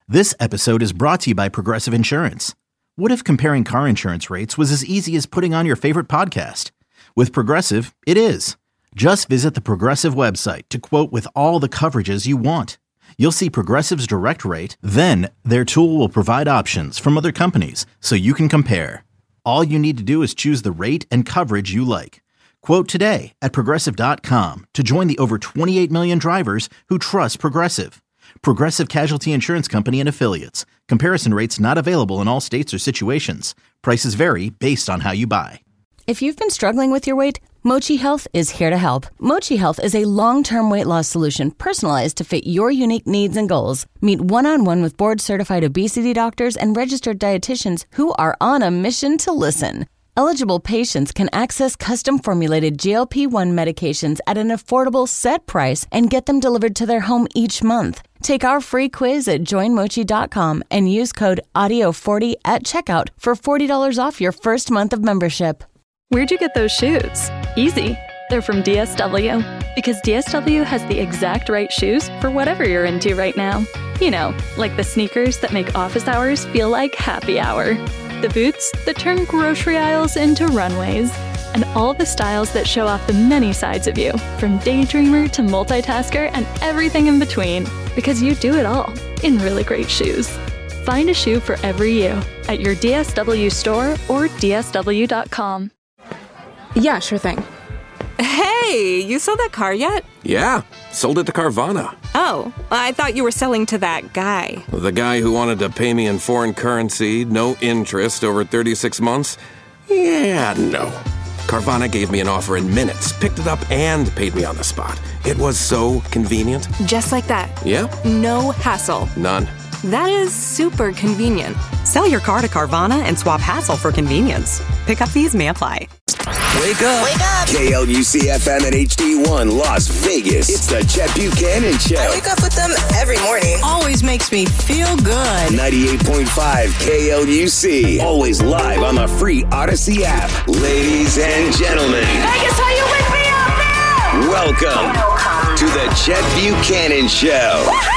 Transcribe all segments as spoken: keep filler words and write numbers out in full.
This episode is brought to you by Progressive Insurance. What if comparing car insurance rates was as easy as putting on your favorite podcast? With Progressive, it is. Just visit the Progressive website to quote with all the coverages you want. You'll see Progressive's direct rate, then their tool will provide options from other companies so you can compare. All you need to do is choose the rate and coverage you like. Quote today at progressive dot com to join the over twenty-eight million drivers who trust Progressive. Progressive Casualty Insurance Company and Affiliates. Comparison rates not available in all states or situations. Prices vary based on how you buy. If you've been struggling with your weight, Mochi Health is here to help. Mochi Health is a long-term weight loss solution personalized to fit your unique needs and goals. Meet one-on-one with board-certified obesity doctors and registered dietitians who are on a mission to listen. Eligible patients can access custom-formulated G L P one medications at an affordable set price and get them delivered to their home each month. Take our free quiz at join mochi dot com and use code audio forty at checkout for forty dollars off your first month of membership. Where'd you get those shoes? Easy. They're from D S W. Because D S W has the exact right shoes for whatever you're into right now. You know, like the sneakers that make office hours feel like happy hour. The boots that turn grocery aisles into runways. And all the styles that show off the many sides of you, from daydreamer to multitasker and everything in between. Because you do it all in really great shoes. Find a shoe for every you at your D S W store or D S W dot com. Yeah, sure thing. Hey, you sold that car yet? Yeah, sold it to Carvana. Oh, I thought you were selling to that guy. The guy who wanted to pay me in foreign currency, no interest, over thirty-six months? Yeah, no. Carvana gave me an offer in minutes, picked it up, and paid me on the spot. It was so convenient. Just like that. Yeah. No hassle. None. That is super convenient. Sell your car to Carvana and swap hassle for convenience. Pickup fees may apply. Wake up. Wake up. K L U C F M and H D one, Las Vegas. It's the Chet Buchanan Show. I wake up with them every morning. Always makes me feel good. ninety-eight point five K L U C. Always live on the free Odyssey app. Ladies and gentlemen. Vegas, are you with me out there? Welcome, welcome. to the Chet Buchanan Show. Woo-hoo!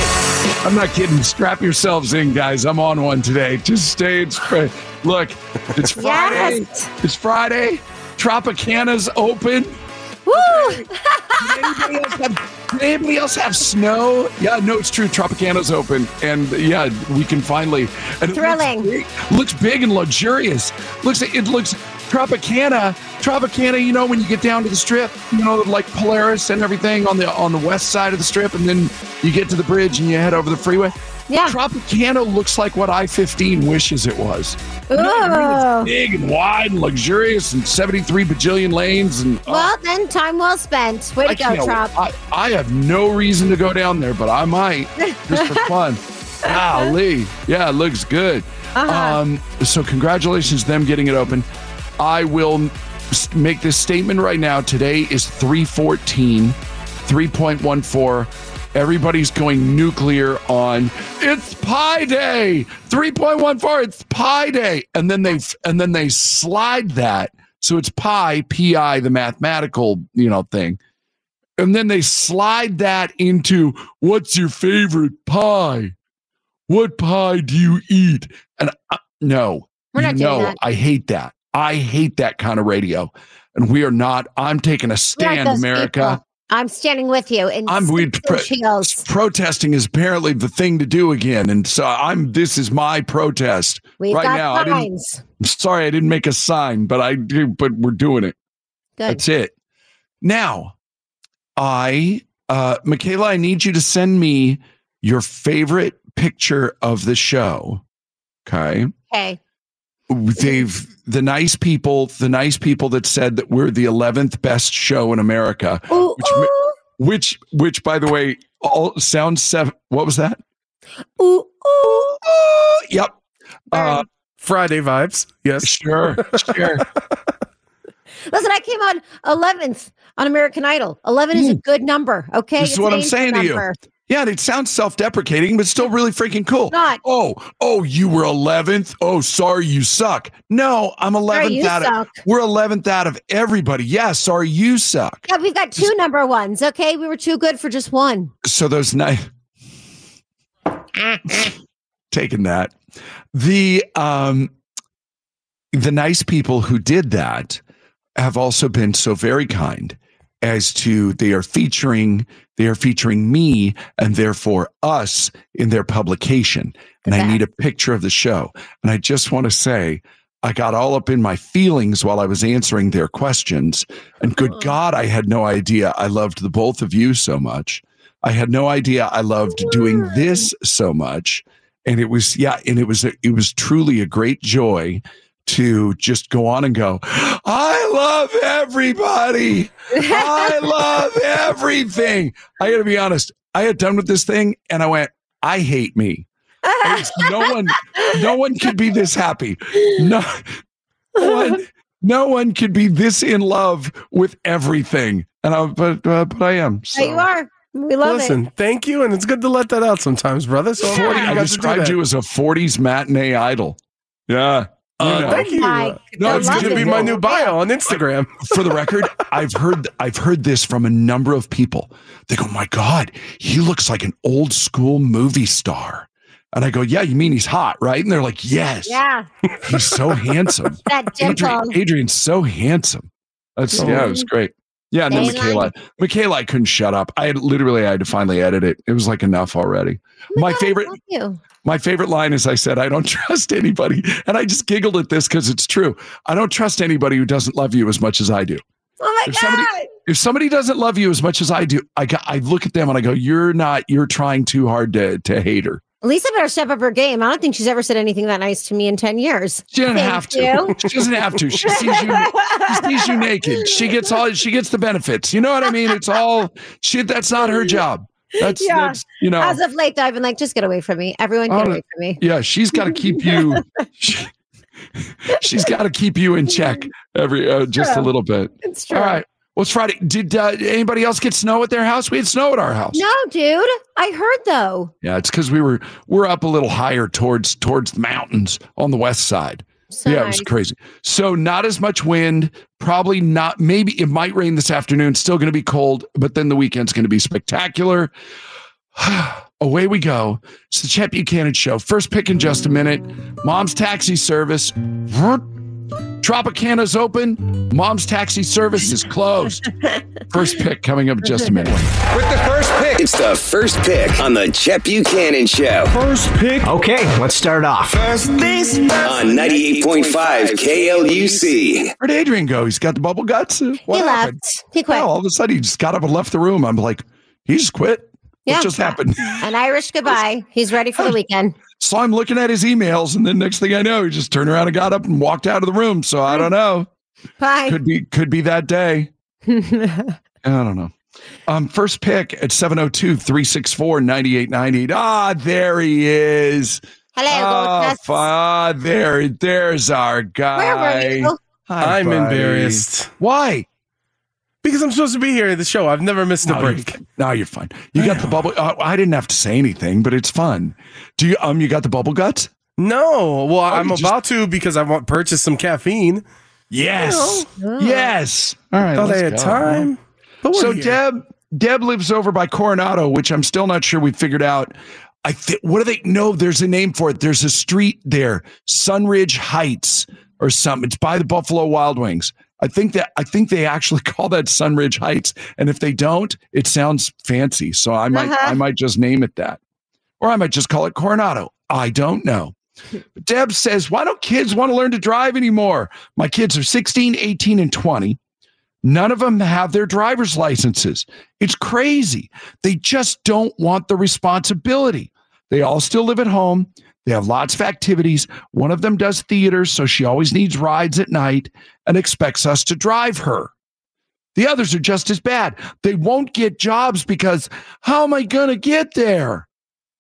I'm not kidding. Strap yourselves in, guys. I'm on one today. Just stay. It's, look, it's Friday. Yes. It's Friday. Tropicana's open. Woo! Did anybody, else have, did anybody else have snow? Yeah, no, it's true. Tropicana's open. And yeah, we can finally. And Thrilling. It looks big, looks big and luxurious. Looks It looks Tropicana. Tropicana, you know, when you get down to the strip, you know, like Polaris and everything on the on the west side of the strip, and then you get to the bridge and you head over the freeway. Yeah. Tropicana looks like what I fifteen wishes it was. You know, I mean, it's big and wide and luxurious and seventy-three bajillion lanes. And well, oh, then time well spent. Way to go, Trop. I, I have no reason to go down there, but I might just for fun. Golly. Yeah, it looks good. Uh-huh. Um, so congratulations to them getting it open. I will make this statement right now. Today is three fourteen, three point one four. Everybody's going nuclear on it's Pi Day, three point one four. It's Pi Day, and then they and then they slide that so it's pi, pi, the mathematical you know thing, and then they slide that into what's your favorite pie? What pie do you eat? And uh, no, We're not you doing know, that. I hate that. I hate that kind of radio, and we are not. I'm taking a stand, Like America. People. I'm standing with you. In I'm we pro- protesting is apparently the thing to do again, and so I'm. This is my protest We've right got now. I signs. I'm sorry, I didn't make a sign, but I do. But we're doing it. Good. That's it. Now, I, uh, Michaela, I need you to send me your favorite picture of the show. Okay. Okay. They've the nice people, the nice people that said that we're the eleventh best show in America, Ooh, which, ooh. which, which, by the way, all sounds seven. What was that? Ooh, ooh. Ooh, yep. Uh, Friday vibes. Yes. Sure. Sure. Listen, I came on eleventh on American Idol. eleven is a good number. Okay. This is It's what an I'm saying to number. you. Yeah, and it sounds self-deprecating, but still really freaking cool. Not. Oh, oh, you were eleventh. Oh, sorry, you suck. No, I'm eleventh you out suck. of. We're eleventh out of everybody. Yeah, sorry, you suck. Yeah, we've got two number ones. Okay, we were too good for just one. So those nice. Taking that. The um, the nice people who did that have also been so very kind as to they are featuring they are featuring me and therefore us in their publication. And I need a picture of the show. And I just want to say, I got all up in my feelings while I was answering their questions. And good God, I had no idea I loved the both of you so much. I had no idea I loved doing this so much. And it was, yeah, and it was, it was truly a great joy to just go on and go, I love everybody. I love everything. I got to be honest. I had done with this thing and I went, I hate me. It's no one, no one could be this happy. No, no one, no one could be this in love with everything. And I, but, uh, but I am. So. There you are. We love Listen, it. Listen, thank you, and it's good to let that out sometimes, brother. So yeah. I described you as a forties matinee idol. Yeah. Uh, you know. Thank you. My, no, it's going to be my new bio on Instagram. For the record, I've heard I've heard this from a number of people. They go, "My God, he looks like an old school movie star." And I go, "Yeah, you mean he's hot, right?" And they're like, "Yes, yeah, he's so handsome." That Adrian, Adrian's so handsome. That's mm-hmm. yeah, it was great. Yeah, and then Michaela, Michaela, I couldn't shut up. I had literally I had to finally edit it. It was like enough already. Oh my God, favorite. My favorite line is I said, I don't trust anybody. And I just giggled at this because it's true. I don't trust anybody who doesn't love you as much as I do. Oh my if God. Somebody, if somebody doesn't love you as much as I do, I got, I look at them and I go, you're not, you're trying too hard to, to hate her. Lisa better step up her game. I don't think she's ever said anything that nice to me in ten years. She doesn't Thank have to. You. She doesn't have to. She sees you, she sees you naked. She gets all, she gets the benefits. You know what I mean? It's all shit. That's not her job. That's, yeah. that's, you know, as of late, I've been like, just get away from me. Everyone get uh, away from me. Yeah. She's got to keep you, she, she's got to keep you in check every, uh, just true. a little bit. It's true. All right. Well, it's Friday. Did uh, anybody else get snow at their house? We had snow at our house. No, dude. I heard though. Yeah. It's because we were, we're up a little higher towards, towards the mountains on the west side. So yeah, nice. It was crazy. So not as much wind, probably not. Maybe it might rain this afternoon. Still going to be cold, but then the weekend's going to be spectacular. Away we go. It's the Chet Buchanan Show. First pick in just a minute. Mom's Taxi Service. Tropicana's open. Mom's Taxi Service is closed. First pick coming up in just a minute. With the first pick, it's the first pick on the Chet Buchanan Show. First pick. Okay, let's start off. First base on ninety-eight point five K L U C. Where'd Adrian go? He's got the bubble guts. What he happened? left. He quit. Oh, all of a sudden, he just got up and left the room. I'm like, he just quit. Yeah. What just happened? An Irish goodbye. He's ready for the weekend. So I'm looking at his emails, and then next thing I know, he just turned around and got up and walked out of the room. So I don't know. Bye. Could be could be that day. I don't know. Um, first pick at seven oh two, three six four, nine eight nine eight. Ah, there he is. Hello. Oh, ah, there, there's our guy. Where were you? Hi, I'm buddy. embarrassed. Why? Because I'm supposed to be here at the show. I've never missed no, a break. You're, no, you're fine. You got the bubble. Uh, I didn't have to say anything, but it's fun. Do you? Um, you got the bubble guts? No. Well, oh, I'm about just... to because I want purchase some caffeine. Yes. You know? Yes. All right. Thought I had go. time. But so here. Deb, Deb lives over by Coronado, which I'm still not sure we figured out. I think. What do they? No, there's a name for it. There's a street there, Sunridge Heights or something. It's by the Buffalo Wild Wings. I think that I think they actually call that Sunridge Heights, and if they don't, it sounds fancy. So I might uh-huh. I might just name it that, or I might just call it Coronado. I don't know. But Deb says, "Why don't kids want to learn to drive anymore? My kids are sixteen, eighteen, and twenty. None of them have their driver's licenses. It's crazy. They just don't want the responsibility. They all still live at home." They have lots of activities. One of them does theater, so she always needs rides at night and expects us to drive her. The others are just as bad. They won't get jobs because how am I going to get there?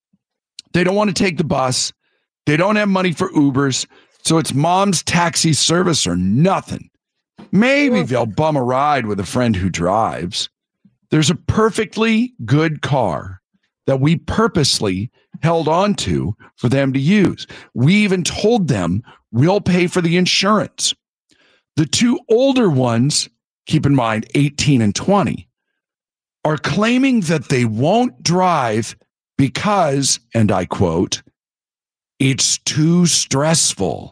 They don't want to take the bus. They don't have money for Ubers, so it's Mom's Taxi Service or nothing. Maybe they'll bum a ride with a friend who drives. There's a perfectly good car that we purposely held on to for them to use. We even told them we'll pay for the insurance. The two older ones, keep in mind eighteen and twenty, are claiming that they won't drive because, and I quote, it's too stressful.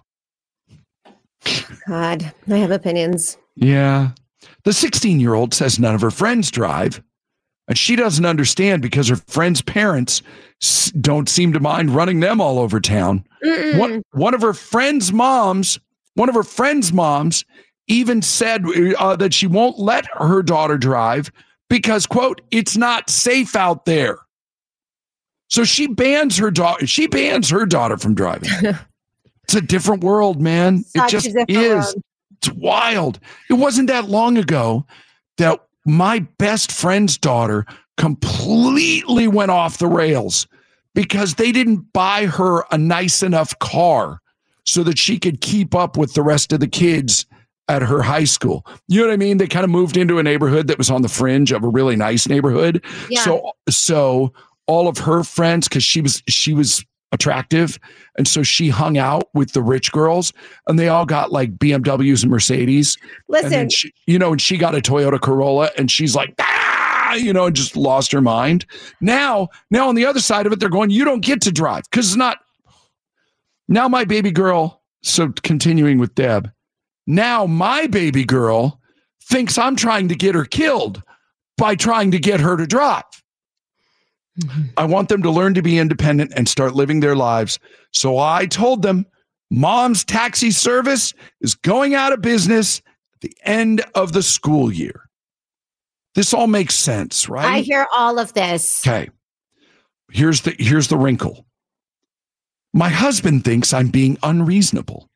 God, I have opinions. Yeah. The sixteen-year-old says none of her friends drive, and she doesn't understand because her friends' parents s- don't seem to mind running them all over town. One, one of her friends' moms, one of her friends' moms even said uh, that she won't let her daughter drive because, quote, it's not safe out there. So she bans her daughter. She bans her daughter from driving. It's a different world, man. Such it just a different is. world. It's wild. It wasn't that long ago that my best friend's daughter completely went off the rails because they didn't buy her a nice enough car so that she could keep up with the rest of the kids at her high school. You know what I mean? They kind of moved into a neighborhood that was on the fringe of a really nice neighborhood. Yeah. So, so all of her friends, because she was she was attractive, and so she hung out with the rich girls, and they all got like B M Ws and Mercedes. Listen, and then she, you know, and she got a Toyota Corolla, and she's like, ah, you know, and just lost her mind. Now, now on the other side of it, they're going, you don't get to drive because it's not. Now my baby girl. So continuing with Deb, now my baby girl thinks I'm trying to get her killed by trying to get her to drive. Mm-hmm. I want them to learn to be independent and start living their lives. So I told them, Mom's taxi service is going out of business at the end of the school year. This all makes sense, right? I hear all of this. Okay. Here's the here's the wrinkle. My husband thinks I'm being unreasonable.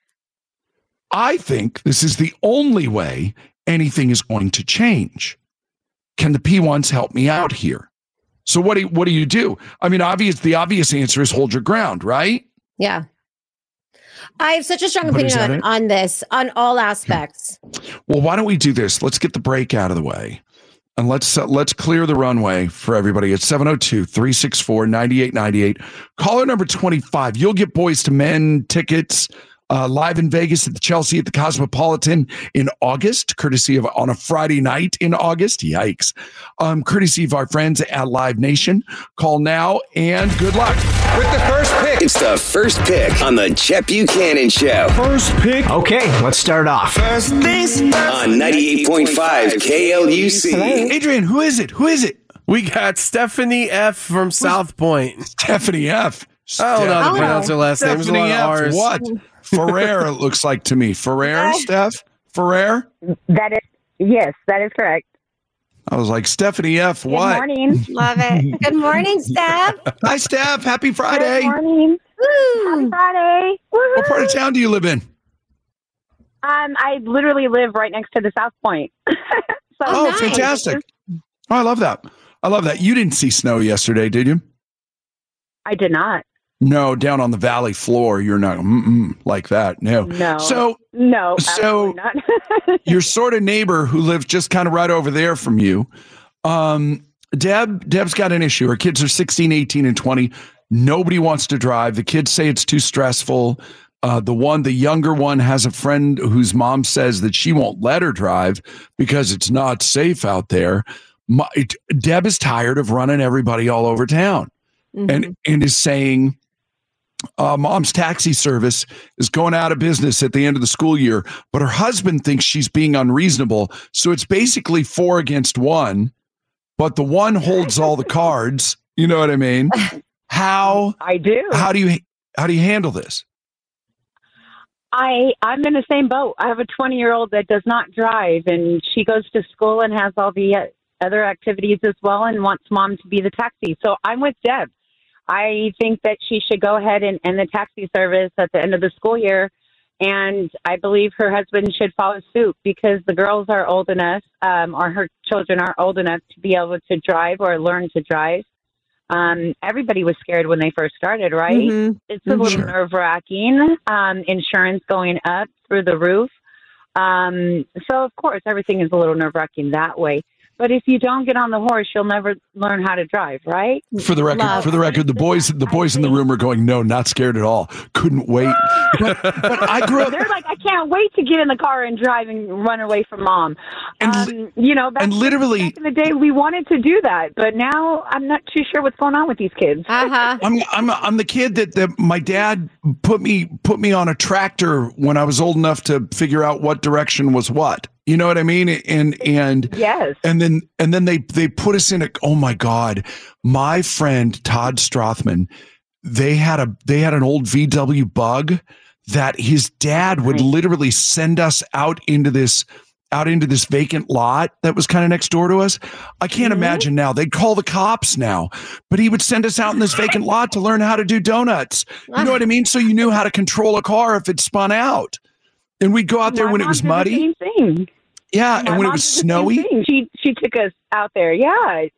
I think this is the only way anything is going to change. Can the P ones help me out here? So what do you, what do you do? I mean, obvious. The obvious answer is hold your ground, right? Yeah. I have such a strong But is opinion that on, it? on this, on all aspects. Well, why don't we do this? Let's get the break out of the way. And let's uh, let's clear the runway for everybody at seven oh two, three six four, nine eight nine eight. Caller number twenty-five. You'll get Boys to Men tickets uh, live in Vegas at the Chelsea at the Cosmopolitan in August, courtesy of on a Friday night in August. Yikes. Um, courtesy of our friends at Live Nation. Call now and good luck. With the first pick. It's the first pick on the Chet Buchanan Show. First pick. Okay, let's start off. First things first. On ninety-eight point five K L U C. Adrian, who is it? Who is it? We got Stephanie F. from Who's South Point. Stephanie F. I don't know how to pronounce her last name. There's a lot of R's. What? Ferrer, it looks like to me. Ferrer, Steph? Ferrer? That is, yes, that is correct. I was like, Stephanie F. What? Good morning. Love it. Good morning, Steph. Hi, Steph. Happy Friday. Good morning. Woo. Happy Friday. Woo-hoo. What part of town do you live in? Um, I literally live right next to the South Point. so Oh, nice. fantastic. Oh, I love that. I love that. You didn't see snow yesterday, did you? I did not. No, down on the valley floor, you're not mm-mm, like that. No. No. So, no, so not. your sort of neighbor who lives just kind of right over there from you, um, Deb, Deb's got an issue. Her kids are sixteen, eighteen, and twenty. Nobody wants to drive. The kids say it's too stressful. Uh, the one, the younger one has a friend whose mom says that she won't let her drive because it's not safe out there. My, Deb is tired of running everybody all over town. Mm-hmm. and and is saying, uh, Mom's taxi service is going out of business at the end of the school year, but her husband thinks she's being unreasonable. So it's basically four against one, but the one holds all the cards. You know what I mean? How I do. How do you how do you handle this? I I'm in the same boat. I have a twenty year old that does not drive, and she goes to school and has all the uh, other activities as well, and wants Mom to be the taxi. So I'm with Deb. I think that she should go ahead and end the taxi service at the end of the school year. And I believe her husband should follow suit because the girls are old enough, um, or her children are old enough to be able to drive or learn to drive. Um, everybody was scared when they first started, right? Mm-hmm. It's a little Sure. nerve-wracking. Um, insurance going up through the roof. Um, so, of course, everything is a little nerve-wracking that way. But if you don't get on the horse, you'll never learn how to drive, right? For the record, Love. for the record, the boys, the boys in the room are going, no, not scared at all. Couldn't wait. But, but I grew up. They're like, I can't wait to get in the car and drive and run away from mom. And um, you know, back, and literally back in the day, we wanted to do that, but now I'm not too sure what's going on with these kids. Uh-huh. I'm I'm I'm the kid that, that my dad put me put me on a tractor when I was old enough to figure out what direction was what. You know what I mean? And and yes. And then and then they they put us in a oh my God. My friend Todd Strothman, they had a they had an old V W Bug that his dad would literally send us out into this out into this vacant lot that was kind of next door to us. I can't mm-hmm. imagine now. They'd call the cops now, but he would send us out in this vacant lot to learn how to do donuts. You know what I mean? So you knew how to control a car if it spun out. And we'd go out there My when it was mom did muddy. the same thing. Yeah, My and when it mom was did the same snowy. thing. She she took us out there. Yeah, I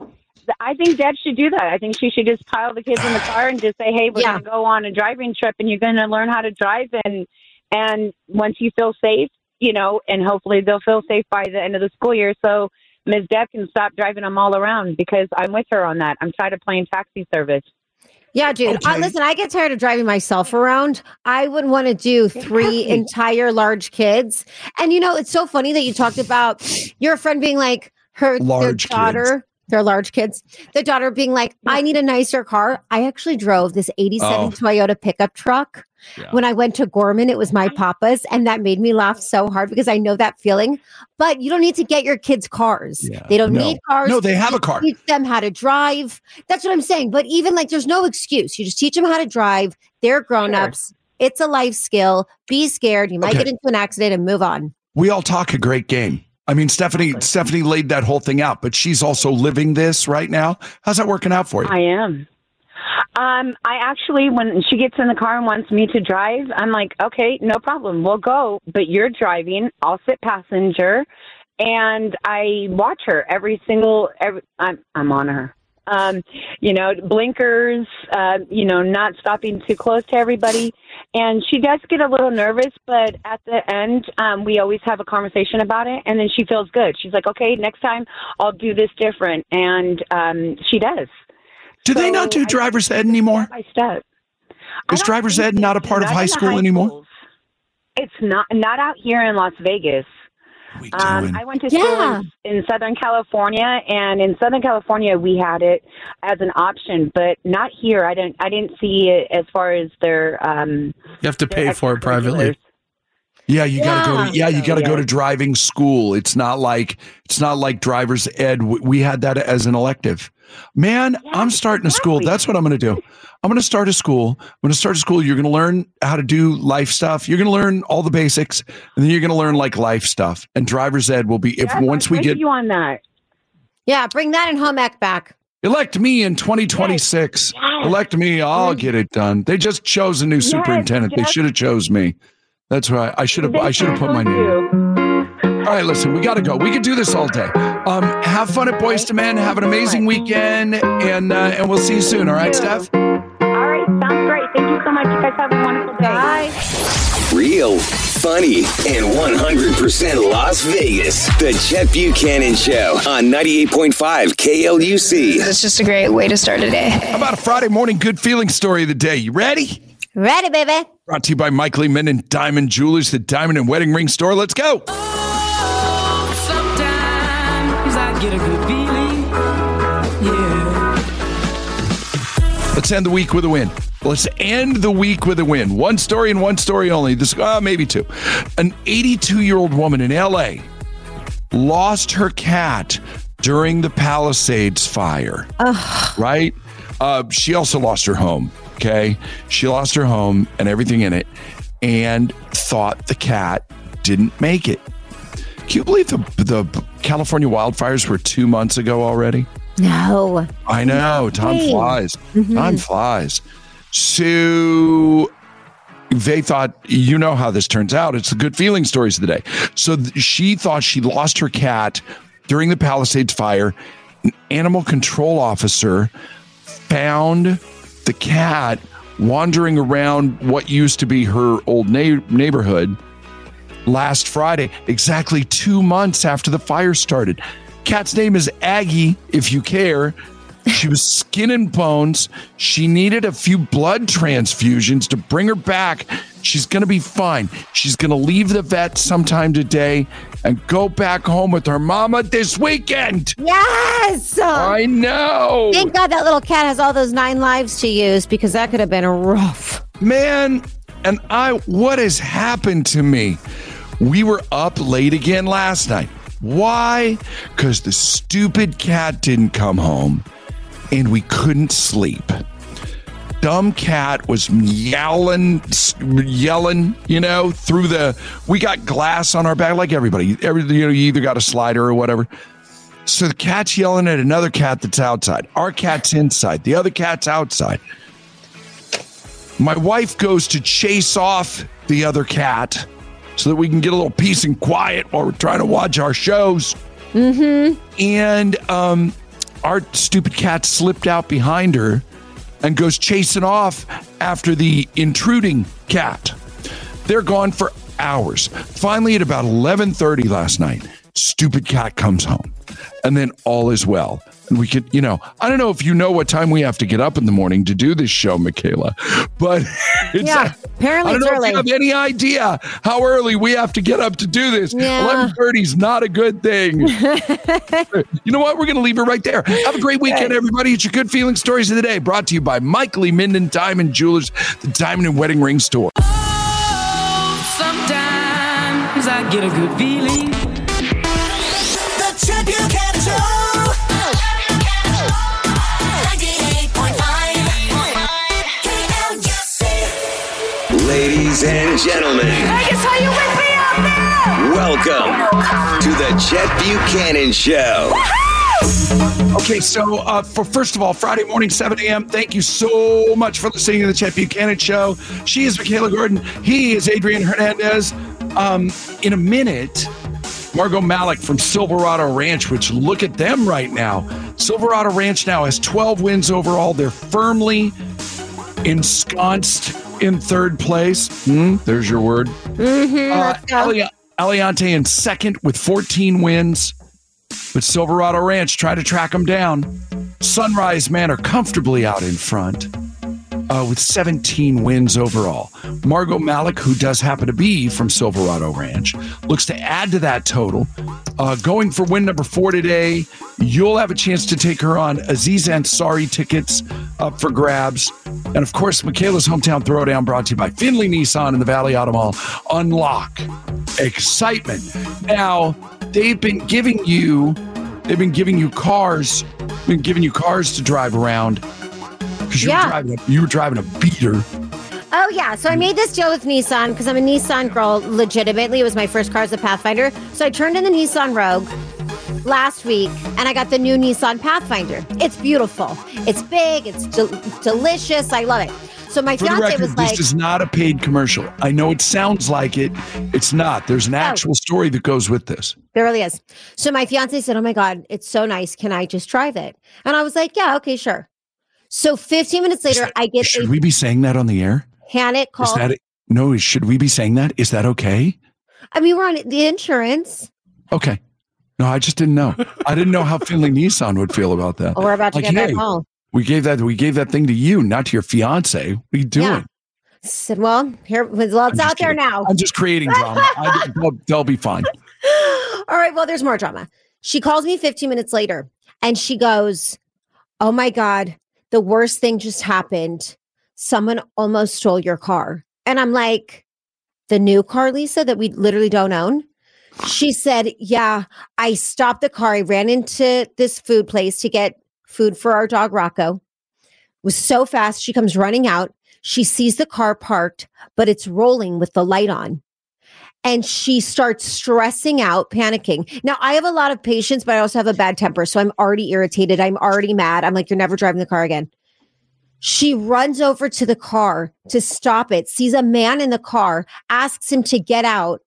I think Dad should do that. I think she should just pile the kids in the car and just say, "Hey, we're Yeah. going to go on a driving trip, and you're going to learn how to drive." And and once you feel safe, you know, and hopefully they'll feel safe by the end of the school year, so Miz Deb can stop driving them all around, because I'm with her on that. I'm tired of playing taxi service. Yeah, dude. Okay. I, listen, I get tired of driving myself around. I wouldn't want to do three Exactly. entire large kids. And you know, it's so funny that you talked about your friend being like her Large their daughter. They're large kids. The daughter being like, I need a nicer car. I actually drove this eighty-seven Oh. Toyota pickup truck. Yeah. When I went to Gorman, it was my papa's, and that made me laugh so hard because I know that feeling. But you don't need to get your kids cars. Yeah. They don't No. need cars. No, they have You a car. Teach them how to drive. That's what I'm saying. But even like, there's no excuse. You just teach them how to drive. They're grown-ups. It's a life skill. Be scared. You might Okay. get into an accident and move on. We all talk a great game. I mean, Stephanie, Stephanie laid that whole thing out, but she's also living this right now. How's that working out for you? I am. Um, I actually, when she gets in the car and wants me to drive, I'm like, okay, no problem. We'll go, but you're driving. I'll sit passenger. And I watch her every single, every, I'm, I'm on her. Um, you know, blinkers, uh, you know, not stopping too close to everybody. And she does get a little nervous, but at the end, um, we always have a conversation about it. And then she feels good. She's like, okay, next time I'll do this different. And um, she does. Do So they not do I- driver's ed anymore? Step by step. I Is don't driver's think ed they not a do, part of not high in the school anymore? schools. It's not not out here in Las Vegas. We Um, doing? I went to school Yeah. in, in Southern California, and in Southern California we had it as an option, but not here. I didn't. I didn't see it as far as their. Um, You have to their pay for it privately. extracurriculars. Yeah, you gotta go Yeah. to yeah, you So, gotta go yeah. to driving school. It's not like it's not like driver's ed. We we had that as an elective. Man, Yeah, I'm starting a school. exactly. That's what I'm gonna do. I'm gonna start a school. I'm gonna start a school. You're gonna learn how to do life stuff. You're gonna learn all the basics, and then you're gonna learn like life stuff. And driver's ed will be if Yes, once I'm we with get you on that. Yeah, bring that and home ec back. elect me in twenty twenty-six. Yes, yes. Elect me, I'll get it done. They just chose a new Yes, superintendent. They yes. should have chose me. That's right. I should have. They I should have put my chose name. you. All right, listen, we got to go. We could do this all day. Um, have fun at Boys to Men. Have an amazing weekend, and uh, and we'll see you soon. All right, Steph? All right, sounds great. Thank you so much. You guys have a wonderful day. Bye. Real, funny, and one hundred percent Las Vegas. The Chet Buchanan Show on ninety-eight point five K L U C. It's just a great way to start a day. How about a Friday morning good feeling story of the day? You ready? Ready, baby. Brought to you by Mike Lehman and Diamond Jewelers, the diamond and wedding ring store. Let's go. Sometimes I get a good feeling. Yeah. Let's end the week with a win. Let's end the week with a win. One story and one story only. This, uh, maybe two. An eighty-two-year-old woman in L A lost her cat during the Palisades fire. Ugh. Right? Uh, she also lost her home. Okay. She lost her home and everything in it and thought the cat didn't make it. Can you believe the, the California wildfires were two months ago already? No. I know. Time Dang. flies. Mhm. Time flies. So they thought, you know how this turns out. It's the good feeling stories of the day. So th- she thought she lost her cat during the Palisades fire. An animal control officer found the cat wandering around what used to be her old na- neighborhood last Friday, exactly two months after the fire started. Cat's name is Aggie, if you care. She was skin and bones. She needed a few blood transfusions to bring her back. She's going to be fine. She's going to leave the vet sometime today and go back home with her mama this weekend. Yes! I know. Thank God that little cat has all those nine lives to use, because that could have been rough. Man, and I, what has happened to me? We were up late again last night. Why? Because the stupid cat didn't come home. And we couldn't sleep. Dumb cat was yelling, yelling, you know, through the, we got glass on our back like everybody. Every, you know, you either got a slider or whatever. So the cat's yelling at another cat that's outside. Our cat's inside. The other cat's outside. My wife goes to chase off the other cat so that we can get a little peace and quiet while we're trying to watch our shows. Mm-hmm. And, um, our stupid cat slipped out behind her and goes chasing off after the intruding cat. They're gone for hours. Finally, at about eleven thirty last night, stupid cat comes home. And then all is well. And we could, you know, I don't know if you know what time we have to get up in the morning to do this show, Michaela, but it's, yeah, apparently I don't it's know early. if you have any idea how early we have to get up to do this. Yeah. eleven thirty is not a good thing. You know what? We're going to leave it right there. Have a great weekend, everybody. It's your Good Feeling Stories of the Day, brought to you by Mike Lee Minden Diamond Jewelers, the Diamond and Wedding Ring Store. Oh, sometimes I get a good feeling. The Chet Buchanan Show. Ladies and gentlemen, Vegas, are you with me out there? welcome to the Chet Buchanan Show. Okay, so uh, for first of all, Friday morning, seven a.m., thank you so much for listening to the Chet Buchanan Show. She is Michaela Gordon. He is Adrian Hernandez. Um, in a minute, Margot Malik from Silverado Ranch, which look at them right now. Silverado Ranch now has twelve wins overall. They're firmly ensconced in third place. Mm, there's your word. Mm-hmm, uh, Ali- Aliante in second with fourteen wins. But Silverado Ranch try to track them down. Sunrise Manor comfortably out in front uh, with seventeen wins overall. Margot Malik, who does happen to be from Silverado Ranch, looks to add to that total. Uh, going for win number four today. You'll have a chance to take her on Aziz Ansari tickets up for grabs. And of course, Michaela's Hometown Throwdown brought to you by Finley Nissan in the Valley Auto Mall. Unlock excitement. Now, they've been giving you, they've been giving you cars, been giving you cars to drive around because you, Yeah. were driving a, you were driving a beater. Oh, yeah. So I made this deal with Nissan because I'm a Nissan girl legitimately. It was my first car as a Pathfinder. So I turned in the Nissan Rogue last week and I got the new Nissan Pathfinder. It's beautiful. It's big. It's del- delicious. I love it. So my For the fiance record, was like, this is not a paid commercial. I know it sounds like it. It's not. There's an actual story that goes with this. there really is. So my fiance said, oh my God, it's so nice. Can I just drive it? And I was like, yeah, okay, sure. So fifteen minutes later, I get Should a we be saying that on the air? panic call. Is that it? No, should we be saying that? Is that okay? I mean, we're on the insurance. Okay. No, I just didn't know. I didn't know how Finley Nissan would feel about that. Oh, we're about to Like, get hey, back home. We gave that we gave that thing to you, not to your fiance. What are you doing? Yeah. Said, well, here, well, it's out there now. I'm just creating drama. I, they'll, they'll be fine. All right. Well, there's more drama. She calls me fifteen minutes later and she goes, oh my God, the worst thing just happened. Someone almost stole your car. And I'm like, the new car, Lisa, that we literally don't own? She said, yeah, I stopped the car. I ran into this food place to get food for our dog, Rocco. It was so fast. She comes running out. She sees the car parked, but it's rolling with the light on. And she starts stressing out, panicking. Now, I have a lot of patience, but I also have a bad temper. So I'm already irritated. I'm already mad. I'm like, you're never driving the car again. She runs over to the car to stop it, sees a man in the car, asks him to get out.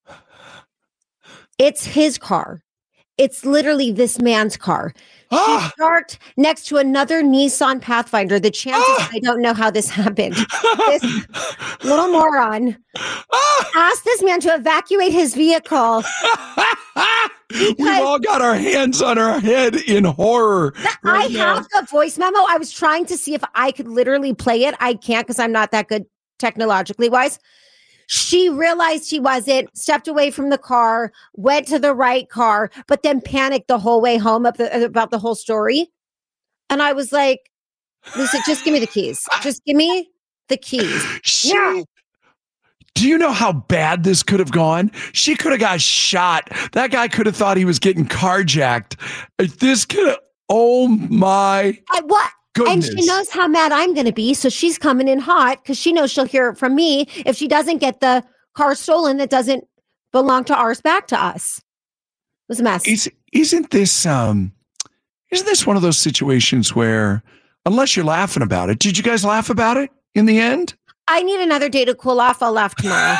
It's his car. It's literally this man's car. Ah! She's parked next to another Nissan Pathfinder. The chances, ah! I don't know how this happened. This little moron ah! asked this man to evacuate his vehicle. We've all got our hands on our head in horror. Right I now. have the voice memo. I was trying to see if I could literally play it. I can't because I'm not that good technologically wise. She realized she wasn't, stepped away from the car, went to the right car, but then panicked the whole way home up the, about the whole story. And I was like, Lisa, just give me the keys. Just give me the keys. She, yeah. Do you know how bad this could have gone? She could have got shot. That guy could have thought he was getting carjacked. This could have, oh my I, what? goodness. And she knows how mad I'm going to be. So she's coming in hot because she knows she'll hear it from me if she doesn't get the car stolen that doesn't belong to ours back to us. It was a mess. Is, isn't this, um, isn't this one of those situations where, unless you're laughing about it, did you guys laugh about it in the end? I need another day to cool off. I'll laugh tomorrow.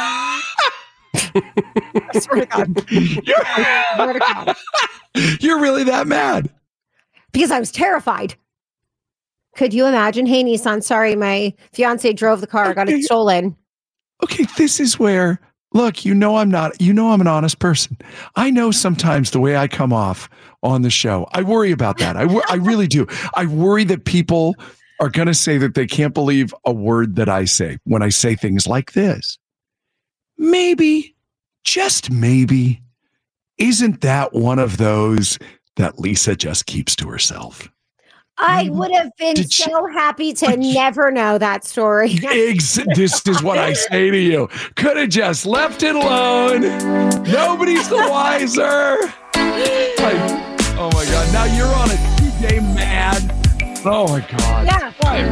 I swear to God. You're, I swear to God. You're really that mad? Because I was terrified. Could you imagine? Hey, Nissan, sorry, my fiance drove the car, okay. got it stolen. Okay, this is where, look, you know I'm not, you know I'm an honest person. I know sometimes the way I come off on the show, I worry about that. I, I really do. I worry that people are going to say that they can't believe a word that I say when I say things like this. Maybe, just maybe, isn't that one of those that Lisa just keeps to herself? I would have been Did so she, happy to never know that story. Ex- this is what I say to you. Could have just left it alone. Nobody's the wiser. I, oh my God. Now you're on a two-day mad. Oh my God. Yeah.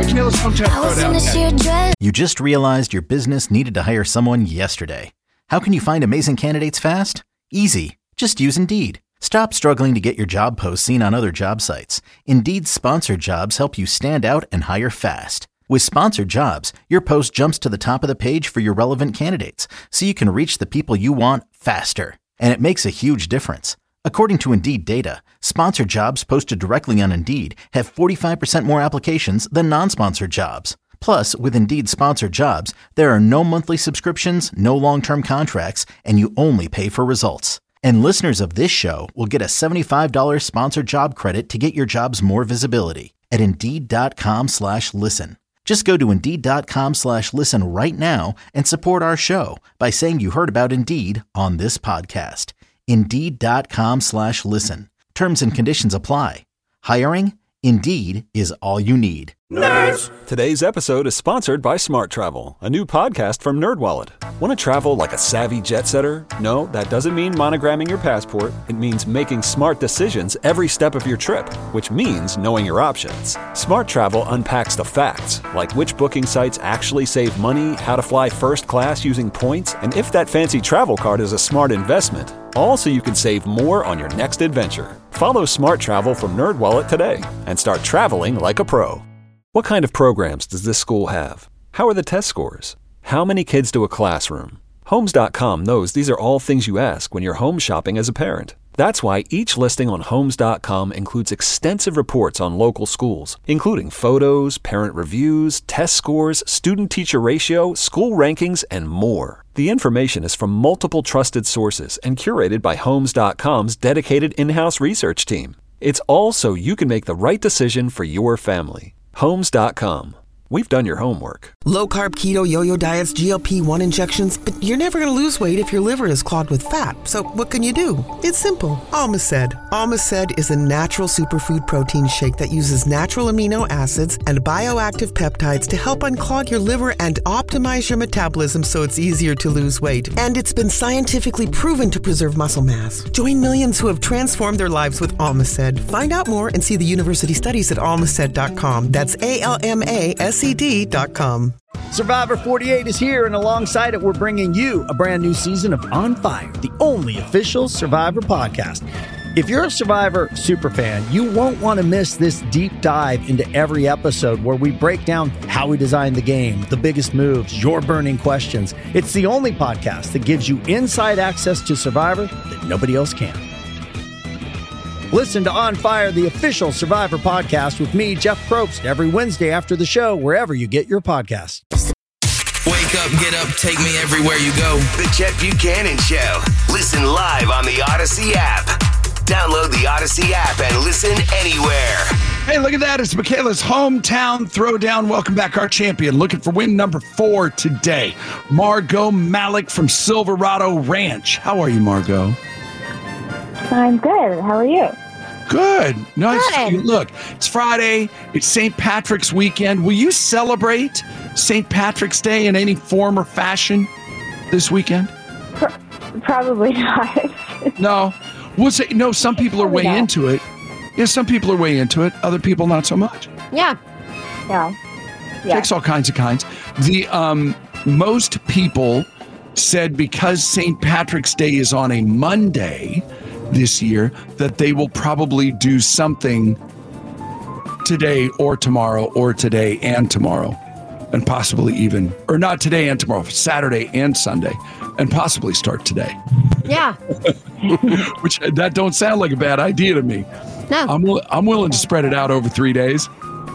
Right, you just realized your business needed to hire someone yesterday. How can you find amazing candidates fast? Easy. Just use Indeed. Stop struggling to get your job posts seen on other job sites. Indeed's sponsored jobs help you stand out and hire fast. With sponsored jobs, your post jumps to the top of the page for your relevant candidates, so you can reach the people you want faster. And it makes a huge difference. According to Indeed data, sponsored jobs posted directly on Indeed have forty-five percent more applications than non-sponsored jobs. Plus, with Indeed sponsored jobs, there are no monthly subscriptions, no long-term contracts, and you only pay for results. And listeners of this show will get a seventy-five dollars sponsored job credit to get your jobs more visibility at Indeed.com slash listen. Just go to Indeed.com slash listen right now and support our show by saying you heard about Indeed on this podcast. Indeed.com slash listen. Terms and conditions apply. Hiring? Indeed is all you need. Nerds! Today's episode is sponsored by Smart Travel, a new podcast from NerdWallet. Want to travel like a savvy jet setter? No, that doesn't mean monogramming your passport. It means making smart decisions every step of your trip, which means knowing your options. Smart Travel unpacks the facts, like which booking sites actually save money, how to fly first class using points, and if that fancy travel card is a smart investment. All so you can save more on your next adventure. Follow Smart Travel from NerdWallet today and start traveling like a pro. What kind of programs does this school have? How are the test scores? How many kids do a classroom? Homes dot com knows these are all things you ask when you're home shopping as a parent. That's why each listing on Homes dot com includes extensive reports on local schools, including photos, parent reviews, test scores, student-teacher ratio, school rankings, and more. The information is from multiple trusted sources and curated by Homes dot com's dedicated in-house research team. It's all so you can make the right decision for your family. Homes dot com. We've done your homework. Low carb, keto, yo-yo diets, G L P one injections, but you're never going to lose weight if your liver is clogged with fat. So what can you do? It's simple. Almaced. Almaced is a natural superfood protein shake that uses natural amino acids and bioactive peptides to help unclog your liver and optimize your metabolism so it's easier to lose weight. And it's been scientifically proven to preserve muscle mass. Join millions who have transformed their lives with Almaced. Find out more and see the university studies at almaced dot com. That's A L M A S E D dot com. Survivor forty-eight is here, and alongside it, we're bringing you a brand new season of On Fire, the only official Survivor podcast. If you're a Survivor superfan, you won't want to miss this deep dive into every episode where we break down how we designed the game, the biggest moves, your burning questions. It's the only podcast that gives you inside access to Survivor that nobody else can. Listen to On Fire, the official Survivor podcast with me, Jeff Probst, every Wednesday after the show, wherever you get your podcasts. Wake up, get up, take me everywhere you go. The Chet Buchanan Show. Listen live on the Odyssey app. Download the Odyssey app and listen anywhere. Hey, look at that. It's Michaela's hometown throwdown. Welcome back, our champion. Looking for win number four today. Margot Malik from Silverado Ranch. How are you, Margot? I'm good. How are you? Good. Nice. Good. Look, it's Friday. It's Saint Patrick's weekend. Will you celebrate Saint Patrick's Day in any form or fashion this weekend? Pro- probably not. No. We'll say, no, some people are way Probably not. into it. Yeah, some people are way into it. Other people not so much. Yeah. Yeah. Yeah. Takes all kinds of kinds. The um, most people said because Saint Patrick's Day is on a Monday this year, that they will probably do something today or tomorrow or today and tomorrow, and possibly even, or not today and tomorrow, Saturday and Sunday, and possibly start today. Yeah. Which that don't sound like a bad idea to me. No. I'm wi- I'm willing to spread it out over three days.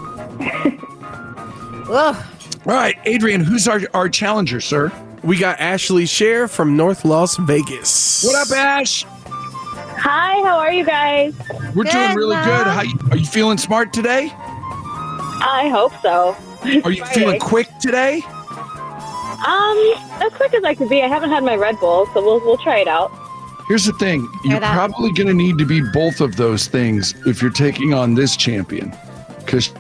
Ugh. All right, Adrian, who's our, our challenger, sir? We got Ashley Scher from North Las Vegas. What up, Ash? Hi, how are you guys? We're Good, doing really Mom. good. How you, are you feeling smart today? I hope so. Are you feeling quick today? Um, as quick as I could be. I haven't had my Red Bull, so we'll we'll try it out. Here's the thing. You're that. probably going to need to be both of those things if you're taking on this champion. Because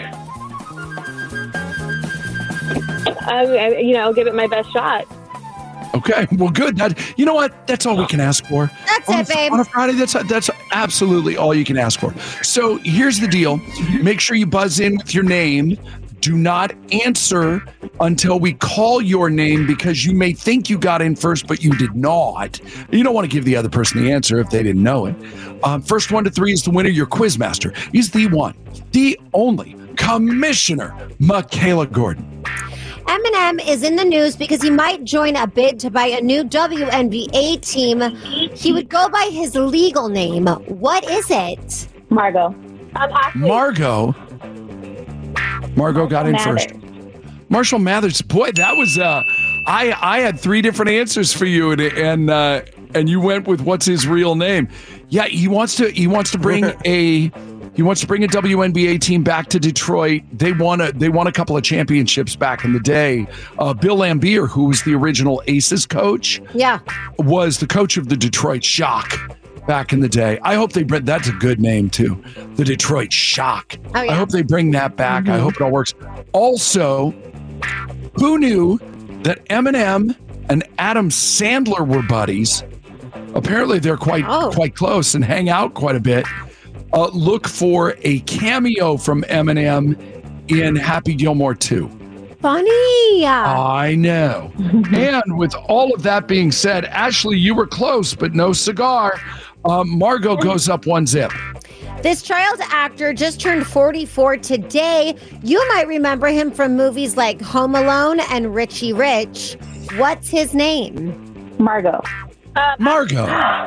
I, I, you know, I'll give it my best shot. Okay, well, good. That, you know what? That's all we can ask for. That's on it, a, babe. On a Friday, that's that's absolutely all you can ask for. So here's the deal. Make sure you buzz in with your name. Do not answer until we call your name, because you may think you got in first, but you did not. You don't want to give the other person the answer if they didn't know it. Um, first one to three is the winner. Your quizmaster is the one, the only Commissioner Michaela Gordon. Eminem is in the news because he might join a bid to buy a new W N B A team. He would go by his legal name. What is it? Margot. Um, actually, Margot. Margot got in Mathers. first. Marshall Mathers. Boy, that was uh I I had three different answers for you, and and uh, and you went with what's his real name. Yeah, he wants to he wants to bring a he wants to bring a W N B A team back to Detroit. They won a they won a couple of championships back in the day. Uh, Bill Laimbeer, who was the original Aces coach, Yeah. was the coach of the Detroit Shock back in the day. I hope they bring, that's a good name too, the Detroit Shock. Oh, yeah. I hope they bring that back. Mm-hmm. I hope it all works. Also, who knew that Eminem and Adam Sandler were buddies? Apparently they're quite Oh. quite close and hang out quite a bit. Uh, look for a cameo from Eminem in Happy Gilmore two. Funny. I know. And with all of that being said, Ashley, you were close, but no cigar. Um, Margot goes up one zip. This child actor just turned forty-four today. You might remember him from movies like Home Alone and Richie Rich. What's his name? Margot. Uh, Margot.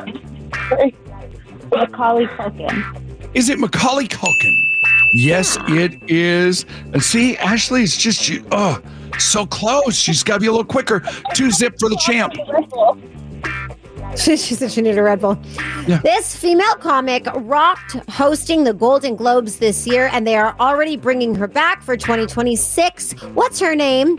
Macaulay Culkin. Is it Macaulay Culkin? Yes, it is. And see, Ashley, it's just, you- oh, so close. She's got to be a little quicker. Two zip for the champ. She, she said she needed a Red Bull. Yeah. This female comic rocked hosting the Golden Globes this year, and they are already bringing her back for twenty twenty-six. What's her name?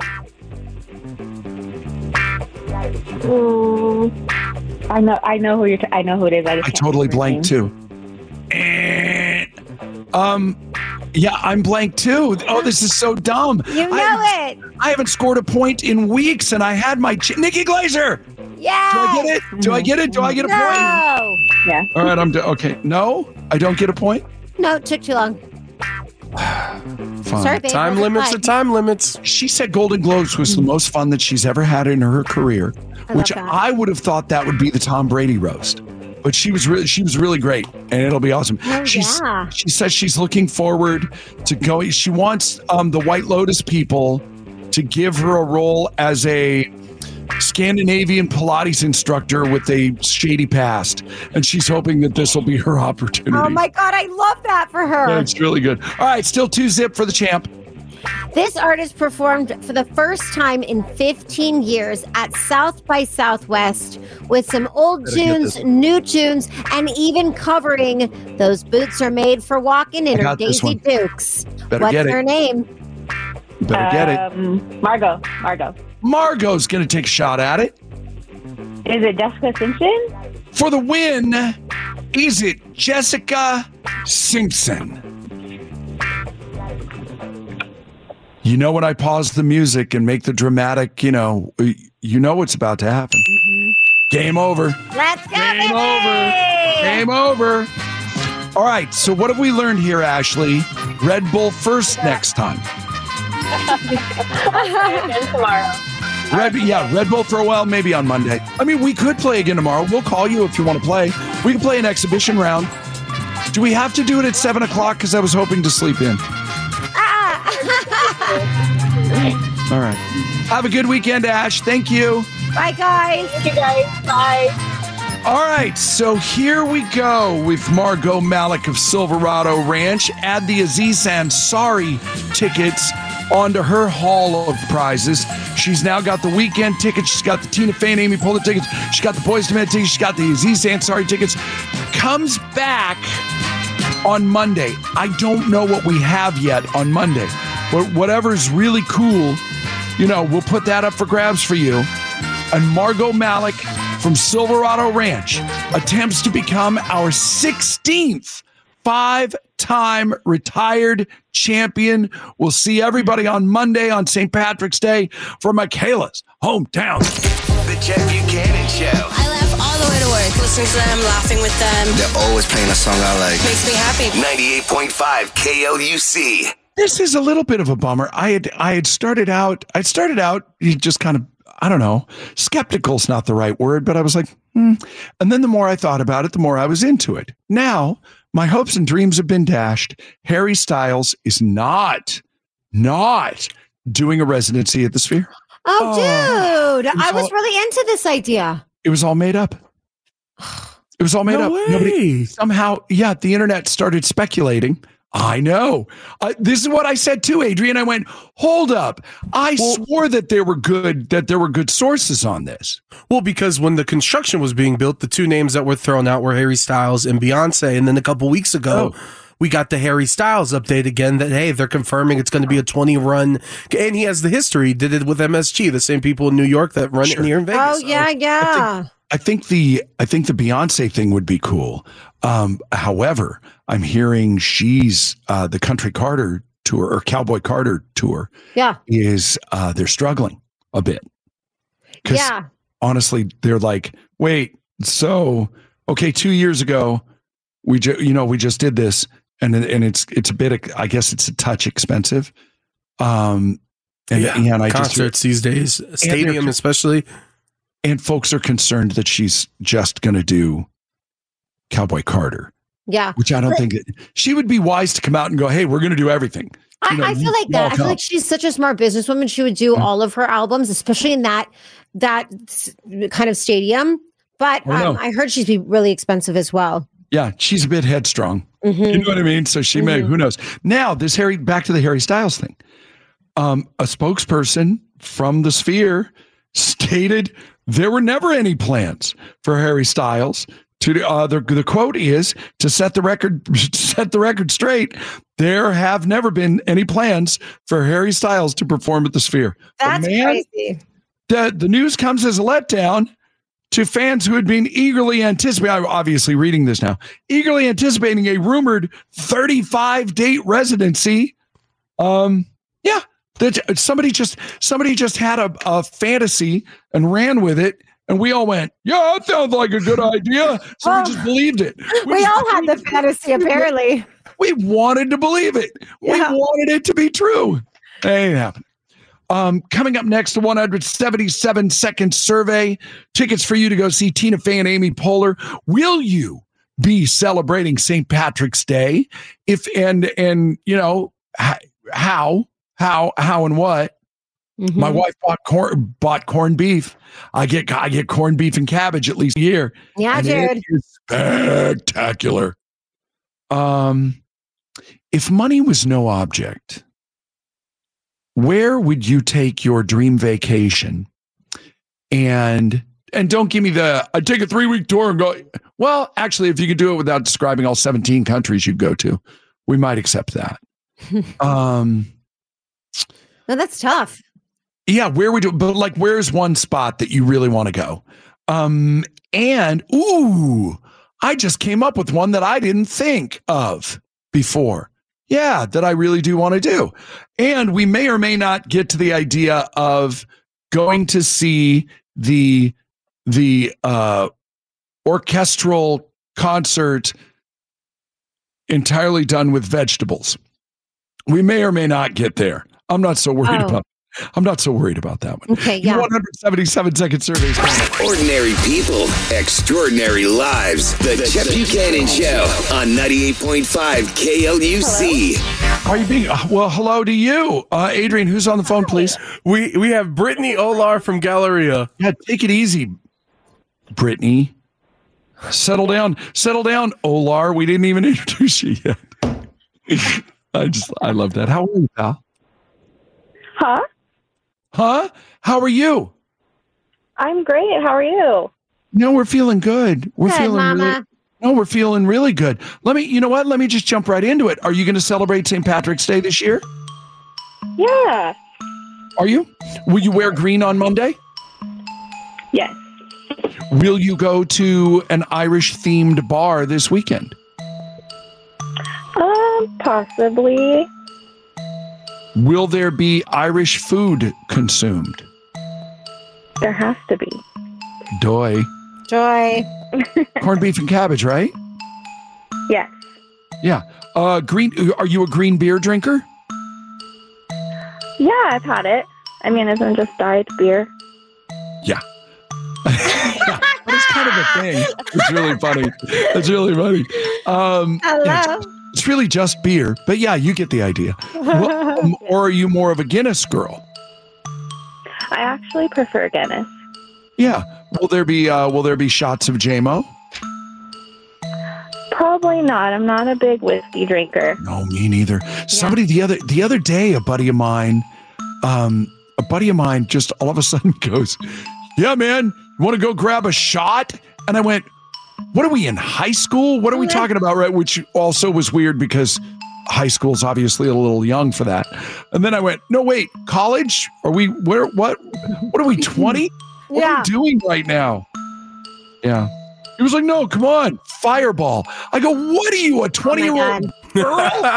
Ooh, I know. I know who you're. T- I know who it is. I, just I can't totally remember her blanked name. too. Um, yeah, I'm blank too. Oh, this is so dumb. You know I, it. I haven't scored a point in weeks, and I had my ch- Nikki Glazer. Yeah. Do I get it? Do I get it? Do I get a point? No. Yeah. All right, I'm do- okay. No, I don't get a point. No, it took too long. Fine. Sorry, babe. Time Wasn't limits fun. are time limits. She said Golden Globes was the most fun that she's ever had in her career, I which love that. I would have thought that would be the Tom Brady roast. But she was really, she was really great, and it'll be awesome. Oh, she's, yeah. She says she's looking forward to going. She wants um, the White Lotus people to give her a role as a Scandinavian Pilates instructor with a shady past, and she's hoping that this will be her opportunity. Oh my God, I love that for her. Yeah, it's really good. All right, still two zip for the champ. This artist performed for the first time in fifteen years at South by Southwest with some old Better get tunes, this. new tunes, and even covering Those Boots Are Made for Walking in I Her got this Daisy one. Dukes. Better What's get it. her name? You better get it. Um, Margot. Margot. Margot's going to take a shot at it. Is it Jessica Simpson? For the win, is it Jessica Simpson? You know, when I pause the music and make the dramatic, you know, you know what's about to happen. Mm-hmm. Game over. Let's go, Game baby! over. Game over. All right. So what have we learned here, Ashley? Red Bull first next time. Again tomorrow. Red, yeah, Red Bull for a while, maybe on Monday. I mean, we could play again tomorrow. We'll call you if you want to play. We can play an exhibition round. Do we have to do it at seven o'clock? Because I was hoping to sleep in. All right. Have a good weekend, Ash. Thank you. Bye, guys. Thank you, guys. Bye. All right, so here we go with Margot Malik of Silverado Ranch. Add the Aziz Ansari tickets onto her haul of prizes. She's now got the weekend tickets. She's got the Tina Fey and Amy Poehler tickets. She's got the Boyz two Men tickets. She's got the Aziz Ansari tickets. Comes back on Monday. I don't know what we have yet on Monday, but whatever's really cool, you know, we'll put that up for grabs for you. And Margot Malik from Silverado Ranch attempts to become our sixteenth five-time retired champion. We'll see everybody on Monday on Saint Patrick's Day for Michaela's hometown. The Jeff Buchanan Show. I laugh all the way to work, listening to them, laughing with them. They're always playing a song I like. Makes me happy. ninety-eight point five K L U C. This is a little bit of a bummer. I had I had started out, I started out just kind of, I don't know, skeptical's not the right word, but I was like, hmm. And then the more I thought about it, the more I was into it. Now, my hopes and dreams have been dashed. Harry Styles is not, not doing a residency at the Sphere. Oh, Oh, dude. it was I was all- really into this idea. It was all made up. It was all made No up. way. Nobody somehow, yeah, the internet started speculating. I know. Uh, this is what I said too, Adrian. I went, hold up. I swore that there were good that there were good sources on this. Well, because when the construction was being built, the two names that were thrown out were Harry Styles and Beyonce. And then a couple weeks ago, Oh. we got the Harry Styles update again that, hey, they're confirming it's going to be a twenty run. And he has the history, did it with M S G, the same people in New York that run Sure. it here in Vegas. Oh, yeah, yeah. I think the I think the Beyonce thing would be cool. Um, however, I'm hearing she's uh, the Country Carter tour or Cowboy Carter tour Yeah. is uh, they're struggling a bit. 'Cause Yeah. honestly, they're like, wait, so okay, two years ago, we ju- you know we just did this, and and it's it's a bit, I guess it's a touch expensive. Um, and yeah, and I concerts just, these days, stadium they're- especially. and folks are concerned that she's just going to do Cowboy Carter, Yeah. which I don't But think that she would be wise to come out and go, hey, we're going to do everything. I, You know, I feel you like that. all I feel come. like she's such a smart businesswoman. She would do all of her albums, especially in that that s- kind of stadium. But Oh, no. um, I heard she'd be really expensive as well. Yeah, she's a bit headstrong. Mhm. You know what I mean? So she may, Mhm. who knows? Now, this Harry, back to the Harry Styles thing. Um, a spokesperson from the Sphere stated there were never any plans for Harry Styles to. Uh, the, the quote is to set the record, set the record straight. There have never been any plans for Harry Styles to perform at the Sphere. But That's man, crazy. The the news comes as a letdown to fans who had been eagerly anticipating, I'm obviously reading this now, eagerly anticipating a rumored thirty-five date residency. Um, yeah, that somebody just somebody just had a, a fantasy and ran with it, and we all went, "Yeah, that sounds like a good idea." So Well, we just believed it. We, just- all had the fantasy, apparently. we wanted to believe it. We Yeah. wanted it to be true. It ain't happening. Um, coming up next, the one hundred seventy-seven second survey. Tickets for you to go see Tina Fey and Amy Poehler. Will you be celebrating Saint Patrick's Day? If and and you know h- how how how and what? Mhm. My wife bought corn bought corned beef. I get I get corned beef and cabbage at least a year. Yeah, and dude. it is spectacular. Um, if money was no object, where would you take your dream vacation? And and don't give me the, I take a three-week tour and go, well, actually, if you could do it without describing all seventeen countries you'd go to, we might accept that. um, No, that's tough. Yeah, where would you, but like, where's one spot that you really want to go? Um, and, ooh, I just came up with one that I didn't think of before. Yeah, that I really do want to do. And we may or may not get to the idea of going to see the the uh, orchestral concert entirely done with vegetables. We may or may not get there. I'm not so worried Oh. about I'm not so worried about that one. Okay, yeah. one hundred seventy-seven second surveys. Ordinary people, extraordinary lives. The, the Chet Buchanan Show on ninety-eight point five K L U C. Are you being, uh, well, hello to you. Uh, Adrian, who's on the phone, please? We we have Brittany Olar from Galleria. Yeah, take it easy, Brittany. Settle down. Settle down, Olar. We didn't even introduce you yet. I just, I love that. How are you, pal? Huh? Huh? How are you? I'm great. How are you? No, we're feeling good. We're Good, feeling Mama. really. No, we're feeling really good. Let me. You know what? Let me just jump right into it. Are you going to celebrate Saint Patrick's Day this year? Yeah. Are you? Will you wear green on Monday? Yes. Will you go to an Irish-themed bar this weekend? Um, possibly. Will there be Irish food consumed? There has to be. Doy. Joy. Corned beef and cabbage, right? Yes. Yeah. Uh, green. Are you a green beer drinker? Yeah, I've had it. I mean, isn't just diet beer? Yeah. Yeah, that's kind of a thing. It's really funny. It's really funny. Um, Hello. yeah, it's, it's really just beer, but yeah, you get the idea. Well, um, or are you more of a Guinness girl? I actually prefer Guinness. Yeah. Will there be uh, Will there be shots of J M O? Probably not. I'm not a big whiskey drinker. No, me neither. Somebody the other the other day, a buddy of mine, um, a buddy of mine, just all of a sudden goes, "Yeah, man, you want to go grab a shot?" And I went, "What are we in high school? What are we talking about?" Right? Which also was weird because high school's obviously a little young for that. And then I went, "No, wait, college? Are we? Where? What? What are we? twenty? What Yeah. are we doing right now?" Yeah. He was like, "No, come on, Fireball." I go, "What are you, a twenty-year-old girl?"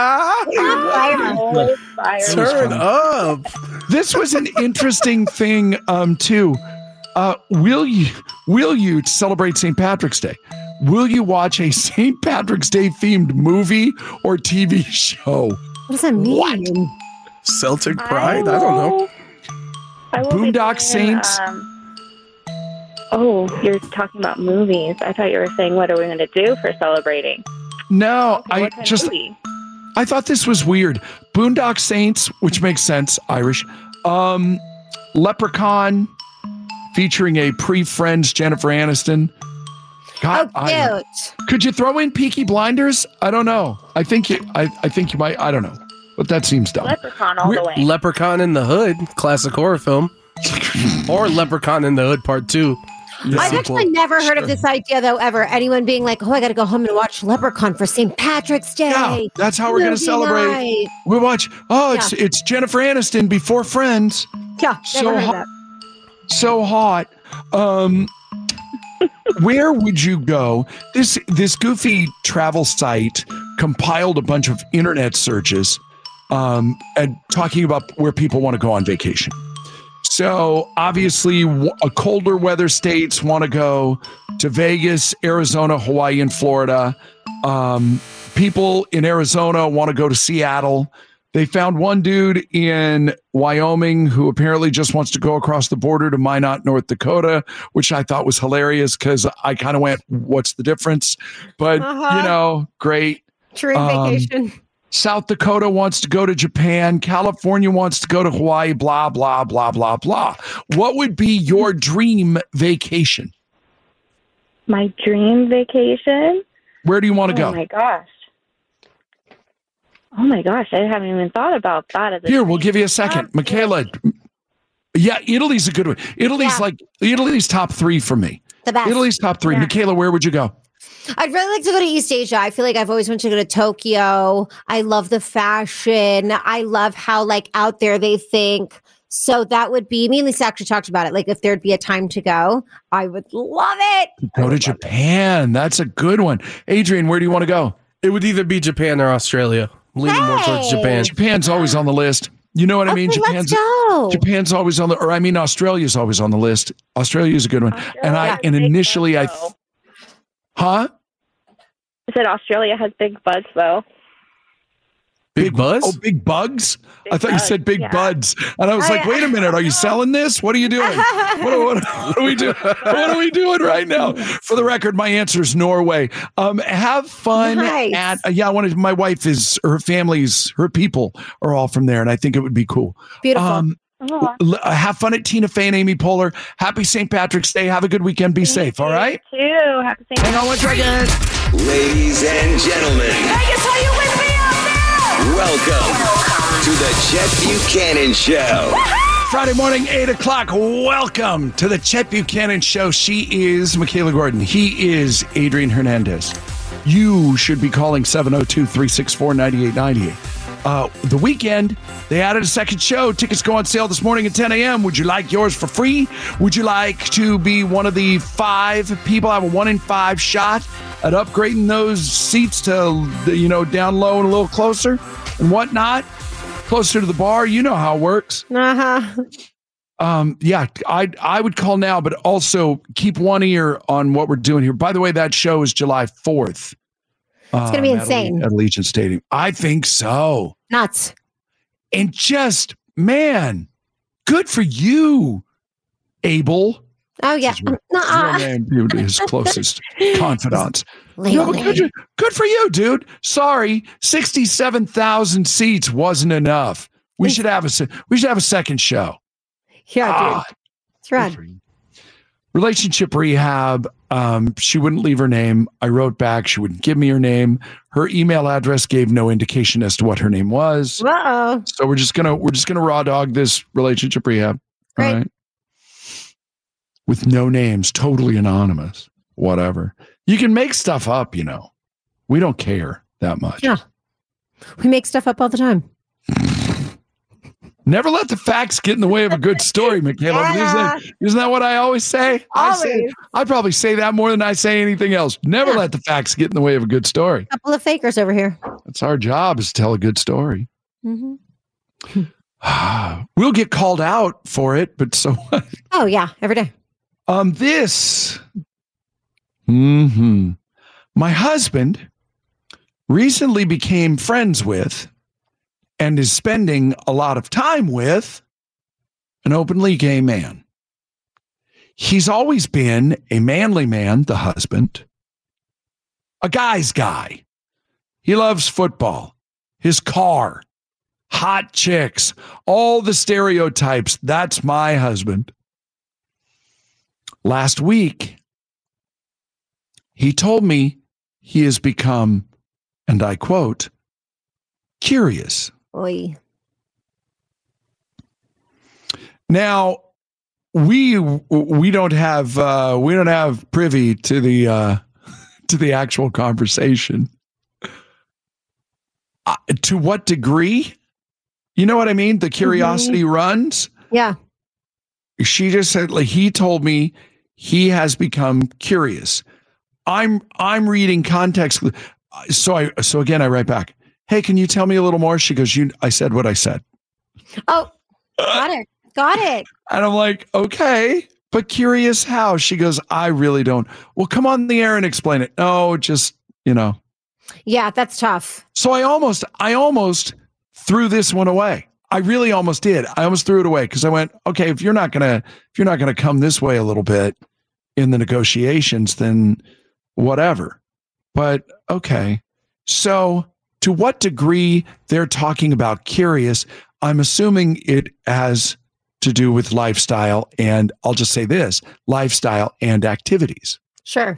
Oh, fire. Turn up. This was an interesting thing, um, too. Uh, will you will you celebrate Saint Patrick's Day? Will you watch a Saint Patrick's Day themed movie or T V show? What does that mean? What? Celtic Pride? I, don't know. I will be Boondock doing, Saints? Um, oh, you're talking about movies. I thought you were saying, what are we going to do for celebrating? No, What I kind of just movie? I thought this was weird. Boondock Saints, which makes sense, Irish. Um, Leprechaun, featuring a pre-Friends Jennifer Aniston. God, Oh, I- cute. could you throw in Peaky Blinders? I don't know. I think you. I, I think you might. I don't know, but that seems dumb. Leprechaun all the way. Leprechaun in the Hood, classic horror film. Or Leprechaun in the Hood Part Two. the I've sequel. actually never heard Sure. of this idea, though, ever. Anyone being like, oh, I got to go home and watch Leprechaun for Saint Patrick's Day. Yeah, that's how we're going to Movie celebrate. night. We watch. Oh, it's Yeah. it's Jennifer Aniston before Friends. Yeah, So never heard hot. that. So hot. Um, where would you go? This this goofy travel site compiled a bunch of internet searches, um, and talking about where people want to go on vacation. So obviously, w- a colder weather states want to go to Vegas, Arizona, Hawaii, and Florida. Um, people in Arizona want to go to Seattle. They found one dude in Wyoming who apparently just wants to go across the border to Minot, North Dakota, which I thought was hilarious because I kind of went, what's the difference? But, Uh-huh. you know, great. Dream Um, vacation. South Dakota wants to go to Japan. California wants to go to Hawaii, blah, blah, blah, blah, blah. What would be your dream vacation? My dream vacation? Where do you want to Oh go? my gosh. Oh my gosh, I haven't even thought about that. As a Here, we'll give you a second. Michaela. Yeah, Italy's a good one. Italy's Yeah. like, Italy's top three for me. The best. Italy's top three. Yeah. Michaela, where would you go? I'd really like to go to East Asia. I feel like I've always wanted to go to Tokyo. I love the fashion. I love how like out there they think. So that would be, me and Lisa actually talked about it. Like if there'd be a time to go, I would love it. Go to Japan. That's a good one. Adrian, where do you want to go? It would either be Japan or Australia. Leaning more towards Japan. Japan's always on the list. You know what I mean? Okay, Japan's let's go. Japan's always on the, or I mean, Australia's always on the list. Australia's a good one. And I, and initially I, huh? I said Australia has big butts, though. Big buzz? Oh, big bugs? Big I thought you bugs, said big yeah. buds. And I was like, wait a minute. Are you selling this? What are you doing? What, what, what are we doing? What are we doing right now? For the record, my answer is Norway. Um, have fun Nice. at, uh, yeah, I wanted, my wife is, her family's, her people are all from there. And I think it would be cool. Beautiful. Um, Oh, l- uh, have fun at Tina Fey and Amy Poehler. Happy Saint Patrick's Day. Have a good weekend. Be safe. All right. you too. Happy Saint Hang on one second. Ladies and gentlemen, Vegas, are you with me out there? welcome to the Chet Buchanan Show. Friday morning, eight o'clock. Welcome to the Chet Buchanan Show. She is Michaela Gordon. He is Adrian Hernandez. You should be calling seven oh two, three six four, nine eight nine eight. Uh, the weekend, they added a second show. Tickets go on sale this morning at ten a.m. Would you like yours for free? Would you like to be one of the five people, have a one in five shot at upgrading those seats to, you know, down low and a little closer and whatnot? Closer to the bar. You know how it works. Uh-huh. Um, yeah, I I would call now, but also keep one ear on what we're doing here. By the way, that show is July fourth. It's gonna be um, at insane. Alle- At Allegiant Stadium. I think so. Nuts. And just, man, good for you, Abel. Oh, yeah. His real Nuh-uh. name, his closest confidant. Legal No, but name. good, good for you, dude. Sorry, sixty-seven thousand seats wasn't enough. We should have a se- we should have a second show. Yeah, Ah, dude. It's rad. Relationship rehab. Um, she wouldn't leave her name. I wrote back. She wouldn't give me her name. Her email address gave no indication as to what her name was. Uh-oh. So we're just gonna we're just gonna raw dog this relationship rehab. Great. All right. With no names, totally anonymous. Whatever. You can make stuff up, you know. We don't care that much. Yeah. We make stuff up all the time. Never let the facts get in the way of a good story, Michaela. Yeah. Isn't, that, isn't that what I always say? I say Always. I probably say that more than I say anything else. Never Yeah. let the facts get in the way of a good story. Couple of fakers over here. That's our job, is to tell a good story. Mm-hmm. We'll get called out for it, but so what? Oh, yeah. Every day. Um, this. Hmm. My husband recently became friends with and is spending a lot of time with an openly gay man. He's always been a manly man, the husband, a guy's guy. He loves football, his car, hot chicks, all the stereotypes. That's my husband. Last week, he told me he has become, and I quote, curious. Oy. Now, we we don't have uh, we don't have privy to the uh, to the actual conversation. Uh, to what degree? You know what I mean? The curiosity mm-hmm. runs. Yeah. She just said, like, he told me he has become curious. I'm I'm reading context. So I so again I write back, hey, can you tell me a little more? She goes, you I said what I said. Oh, got it. Got it. And I'm like, okay, but curious how? She goes, I really don't. Well, come on the air and explain it. No, just, you know. Yeah, that's tough. So I almost, I almost threw this one away. I really almost did. I almost threw it away because I went, okay, if you're not gonna, if you're not gonna come this way a little bit in the negotiations, then whatever. But okay. So to what degree they're talking about curious, I'm assuming it has to do with lifestyle, and I'll just say this, lifestyle and activities. Sure.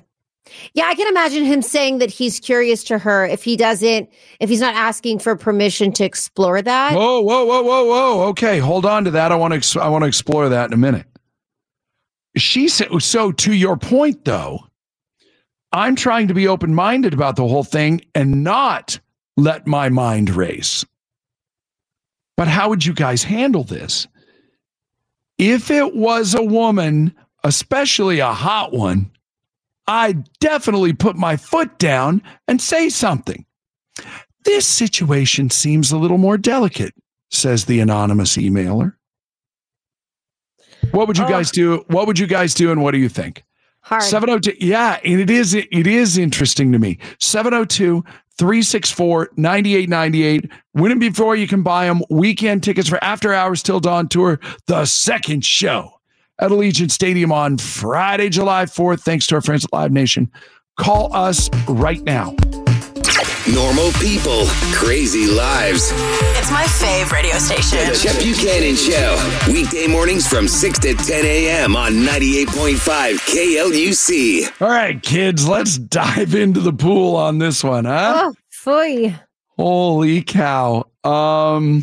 Yeah, I can imagine him saying that he's curious to her if he doesn't, if he's not asking for permission to explore that. Whoa, whoa, whoa, whoa, whoa. Okay, hold on to that. I want to ex- I want to explore that in a minute. She said, so to your point, though, I'm trying to be open-minded about the whole thing and not let my mind race. But how would you guys handle this? If it was a woman, especially a hot one, I'd definitely put my foot down and say something. This situation seems a little more delicate, says the anonymous emailer. What would you guys do? What would you guys do? And what do you think? Hard. seven oh two Yeah, and it is, it is interesting to me. seven oh two, three six four, nine eight nine eight. Win them before you can buy them. Weekend tickets for After Hours Till Dawn Tour, the second show at Allegiant Stadium on Friday, July fourth. Thanks to our friends at Live Nation. Call us right now. Normal people, crazy lives. It's my fave radio station. The Chet Buchanan Show. Weekday mornings from six to ten a.m. on ninety-eight point five K L U C. All right, kids, let's dive into the pool on this one, huh? Oh, phooey. Holy cow. Um,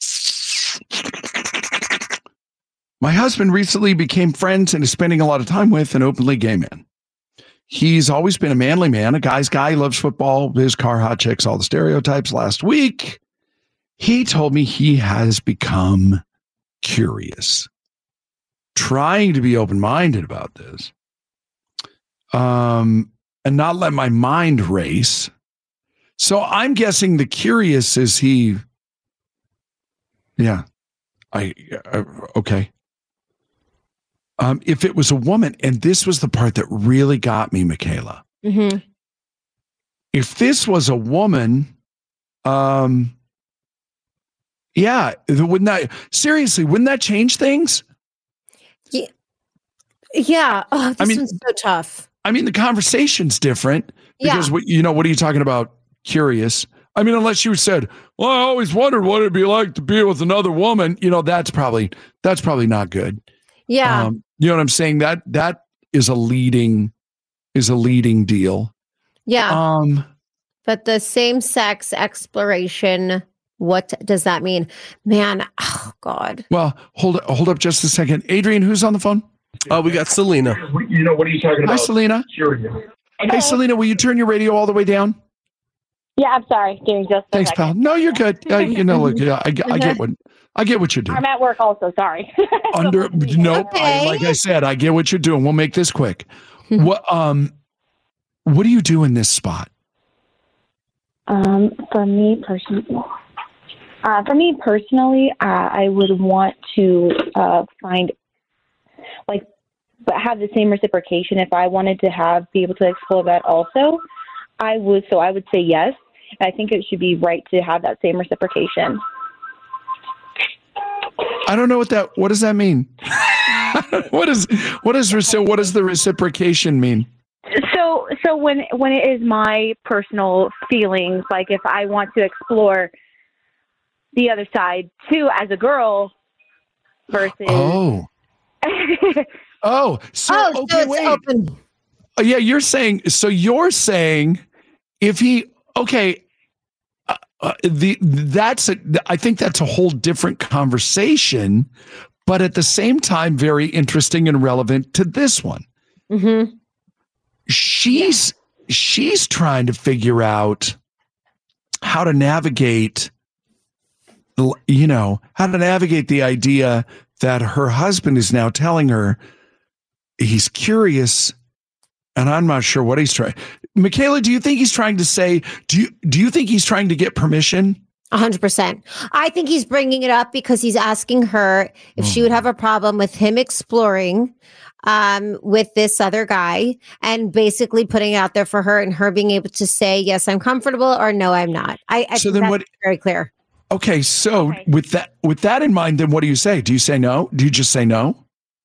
my husband recently became friends and is spending a lot of time with an openly gay man. He's always been a manly man, a guy's guy. He loves football, his car, hot chicks, all the stereotypes. Last week, he told me he has become curious, trying to be open-minded about this, um, and not let my mind race. So I'm guessing the curious is he, yeah, I, uh, okay. Um, if it was a woman, and this was the part that really got me, Michaela. Mm-hmm. If this was a woman, um, yeah, wouldn't that, seriously, wouldn't that change things? Yeah. Yeah. Oh, this I mean, one's so tough. I mean, the conversation's different because, Yeah. what, you know, what are you talking about? Curious. I mean, unless you said, well, I always wondered what it'd be like to be with another woman, you know, that's probably, that's probably not good. Yeah. Um, you know what I'm saying? That that is a leading is a leading deal. Yeah. Um, but the same sex exploration, what does that mean? Man, oh God. Well, hold hold up just a second. Adrian, who's on the phone? Oh, we got Selena. You know, what are you talking about? Hi, Selena. Hey, Selena, will you turn your radio all the way down? Yeah, I'm sorry. Give me just a Thanks, second. pal. No, you're good. Uh, you know, look, yeah, I, get- I get what I get what you're doing. I'm at work also. Sorry. Under no, I, like I said, I get what you're doing. We'll make this quick. What um, what do you do in this spot? Um, for me personally, uh, for me personally, uh, I would want to uh, find like, but have the same reciprocation. If I wanted to have be able to explore that also, I would. So I would say yes. I think it should be right to have that same reciprocation. I don't know what that. What does that mean? what is what is reci- what does the reciprocation mean? So, so when when it is my personal feelings, like if I want to explore the other side too as a girl, versus oh oh so Oh, so okay it's wait open. Oh, yeah, you're saying so you're saying if he okay. Uh, uh, the that's a, I think that's a whole different conversation, but at the same time, very interesting and relevant to this one. Mm-hmm. She's she's trying to figure out how to navigate, you know, how to navigate the idea that her husband is now telling her he's curious, and I'm not sure what he's trying. Michaela, do you think he's trying to say, do you, do you think he's trying to get permission? A hundred percent. I think he's bringing it up because he's asking her if she would have a problem with him exploring um, with this other guy and basically putting it out there for her and her being able to say, yes, I'm comfortable or no, I'm not. I, I So think then that's what- very clear. Okay, so okay. with that with that in mind, then what do you say? Do you say no? Do you just say no?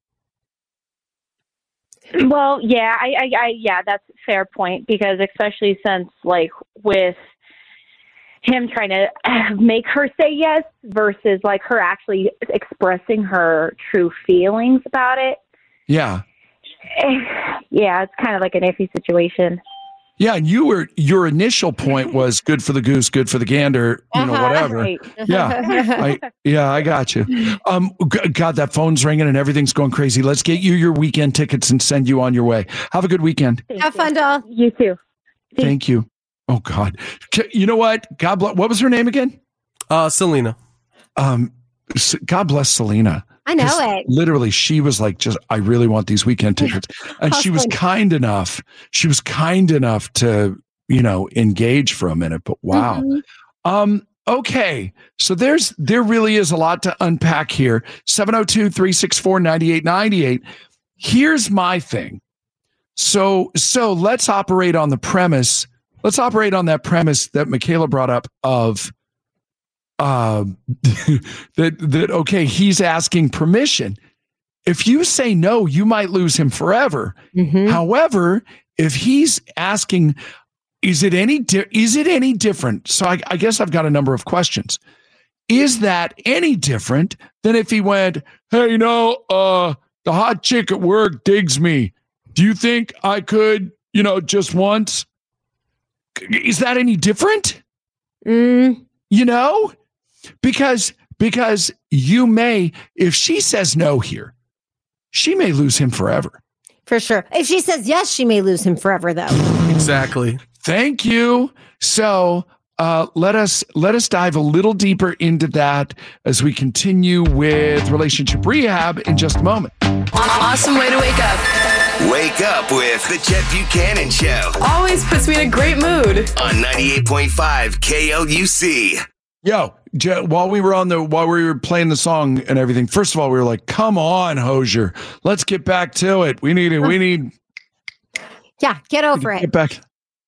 Well, yeah, I, I, I, yeah, that's a fair point because especially since like with him trying to make her say yes versus like her actually expressing her true feelings about it. Yeah. Yeah, it's kind of like an iffy situation. Yeah, and you were your initial point was good for the goose, good for the gander, you know, whatever. Right. Yeah, I, yeah, I got you. Um, g- God, that phone's ringing and everything's going crazy. Let's get you your weekend tickets and send you on your way. Have a good weekend. Thank Have you. fun, doll. You too. Thank you. Oh God, K- you know what? God bless. What was her name again? Uh, Selena. Um, S- God bless Selena. I know 'Cause it. Literally, she was like, just, I really want these weekend tickets. And she was Awesome. kind enough. She was kind enough to, you know, engage for a minute, but wow. Mhm. Um, okay. So there's, there really is a lot to unpack here. seven oh two, three six four, nine eight nine eight. Here's my thing. So, so let's operate on the premise. Let's operate on that premise that Michaela brought up of, um, that, that, okay, he's asking permission. If you say no, you might lose him forever. Mm-hmm. However, if he's asking, is it any, di- is it any different? So I, I guess I've got a number of questions. Is that any different than if he went, hey, you know, uh, the hot chick at work digs me. Do you think I could, you know, just once? Is that any different? Mm. You know, because because you may, if she says no here, she may lose him forever. For sure. If she says yes, she may lose him forever, though. Exactly. Thank you. So uh, let us let us dive a little deeper into that as we continue with relationship rehab in just a moment. Awesome way to wake up. Wake up with the Chet Buchanan Show Always puts me in a great mood. on ninety-eight point five K L U C. Yo, J- while we were on the while we were playing the song and everything, first of all, we were like, "Come on, Hosier, let's get back to it. We need it. We need Yeah, get over get it. back."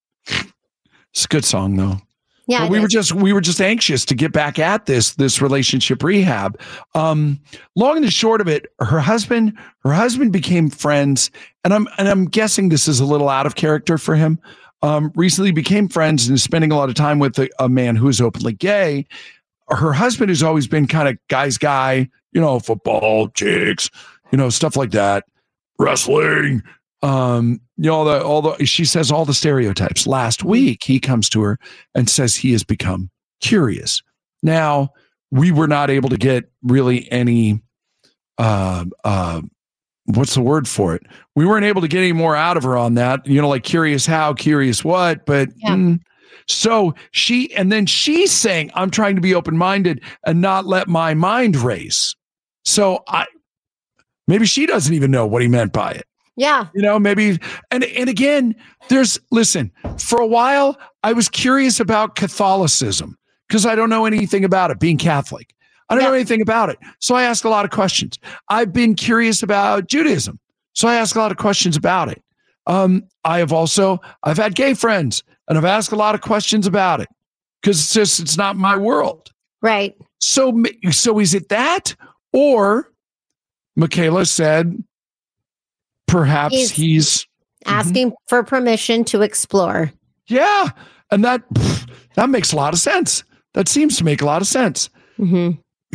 It's a good song though. Yeah, But it we were is. just we were just anxious to get back at this this relationship rehab. Um, long and the short of it, her husband her husband became friends, and I'm and I'm guessing this is a little out of character for him. Um, recently became friends and is spending a lot of time with a, a man who is openly gay. Her husband has always been kind of guy's guy, you know, football, chicks, you know, stuff like that, wrestling. Um, you know, all the, all the, she says all the stereotypes. Last week, he comes to her and says he has become curious. Now, we were not able to get really any, uh, uh, what's the word for it? We weren't able to get any more out of her on that, you know, like curious how, curious what, but Yeah. mm, so she, and then she's saying, I'm trying to be open-minded and not let my mind race. So I, maybe she doesn't even know what he meant by it. Yeah. You know, maybe, and, and again, there's, listen, for a while, I was curious about Catholicism because I don't know anything about it, being Catholic. I don't Yeah. know anything about it. So I ask a lot of questions. I've been curious about Judaism. So I ask a lot of questions about it. Um, I have also, I've had gay friends and I've asked a lot of questions about it because it's just, it's not my world. Right. So, ma- so is it that? Or Michaela said, perhaps He's- he's, Asking for permission to explore. yeah. And that, that makes a lot of sense. That seems to make a lot of sense. Mm-hmm.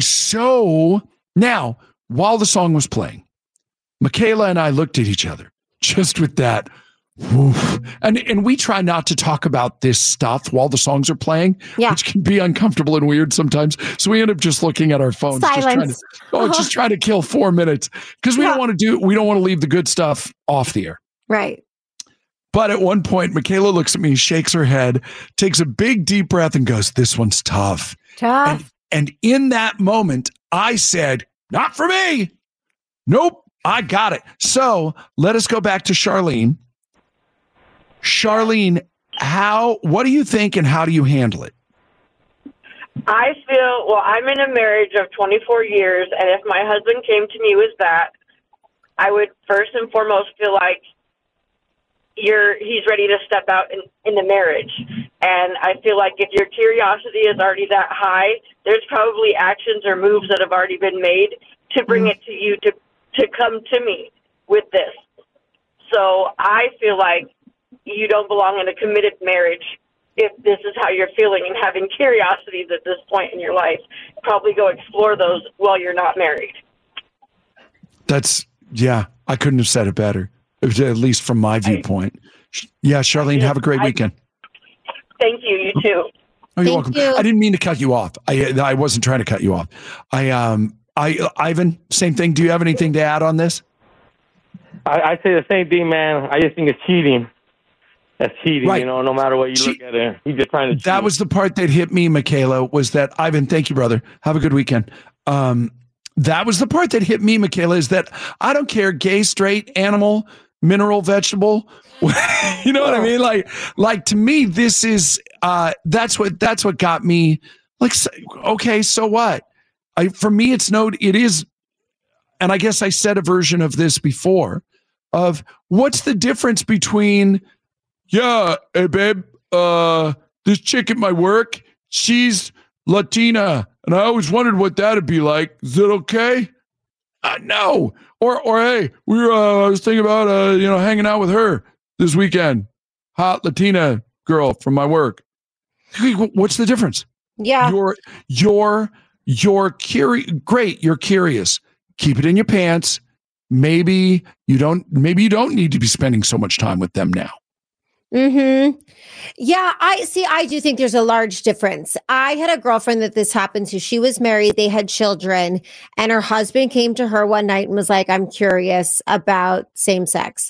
So now, while the song was playing, Michaela and I looked at each other just with that. Woof. And and we try not to talk about this stuff while the songs are playing, Yeah. which can be uncomfortable and weird sometimes. So we end up just looking at our phones, just trying to, Silence. oh, just trying to kill four minutes because we Yeah. don't want to do we don't want to leave the good stuff off the air. Right. But at one point, Michaela looks at me, shakes her head, takes a big deep breath, and goes, "This one's tough." Tough. And, and in that moment, I said, "Not for me. Nope, I got it." So let us go back to Charlene. Charlene, how? What do you think, and how do you handle it? I feel, well, I'm in a marriage of twenty-four years, and if my husband came to me with that, I would first and foremost feel like you're he's ready to step out in, in the marriage. And I feel like if your curiosity is already that high, there's probably actions or moves that have already been made to bring it to you to, to come to me with this. So I feel like you don't belong in a committed marriage if this is how you're feeling and having curiosities at this point in your life. Probably go explore those while you're not married. That's, yeah, I couldn't have said it better. at least from my viewpoint. Yeah, Charlene, have a great I, weekend. Thank you. You too. Oh, you're Thank welcome. you. I didn't mean to cut you off. I I wasn't trying to cut you off. I um I Ivan, same thing. Do you have anything to add on this? I, I say the same thing, man. I just think it's cheating. That's cheating, Right. you know, no matter what you Che- look at it. He's just trying to cheat. That was the part that hit me, Michaela, was that Ivan, thank you, brother. Have a good weekend. Um, that was the part that hit me, Michaela, is that I don't care, gay, straight, animal, mineral, vegetable. You know what I mean? Like, like to me, this is uh, that's what that's what got me. Like, okay, so what? I for me, it's no, it is, and I guess I said a version of this before. Of what's the difference between, yeah, hey babe, uh, this chick at my work, she's Latina, and I always wondered what that'd be like. Is it okay? Uh, no. Or, or hey, we were. Uh, I was thinking about, uh, you know, hanging out with her this weekend. Hot Latina girl from my work. What's the difference? Yeah. You're, you're, you're curious. Great. You're curious. Keep it in your pants. Maybe you don't. Maybe you don't need to be spending so much time with them now. Hmm. Yeah, I see. I do think there's a large difference. I had a girlfriend that this happened to. She was married, they had children, and her husband came to her one night and was like, I'm curious about same sex.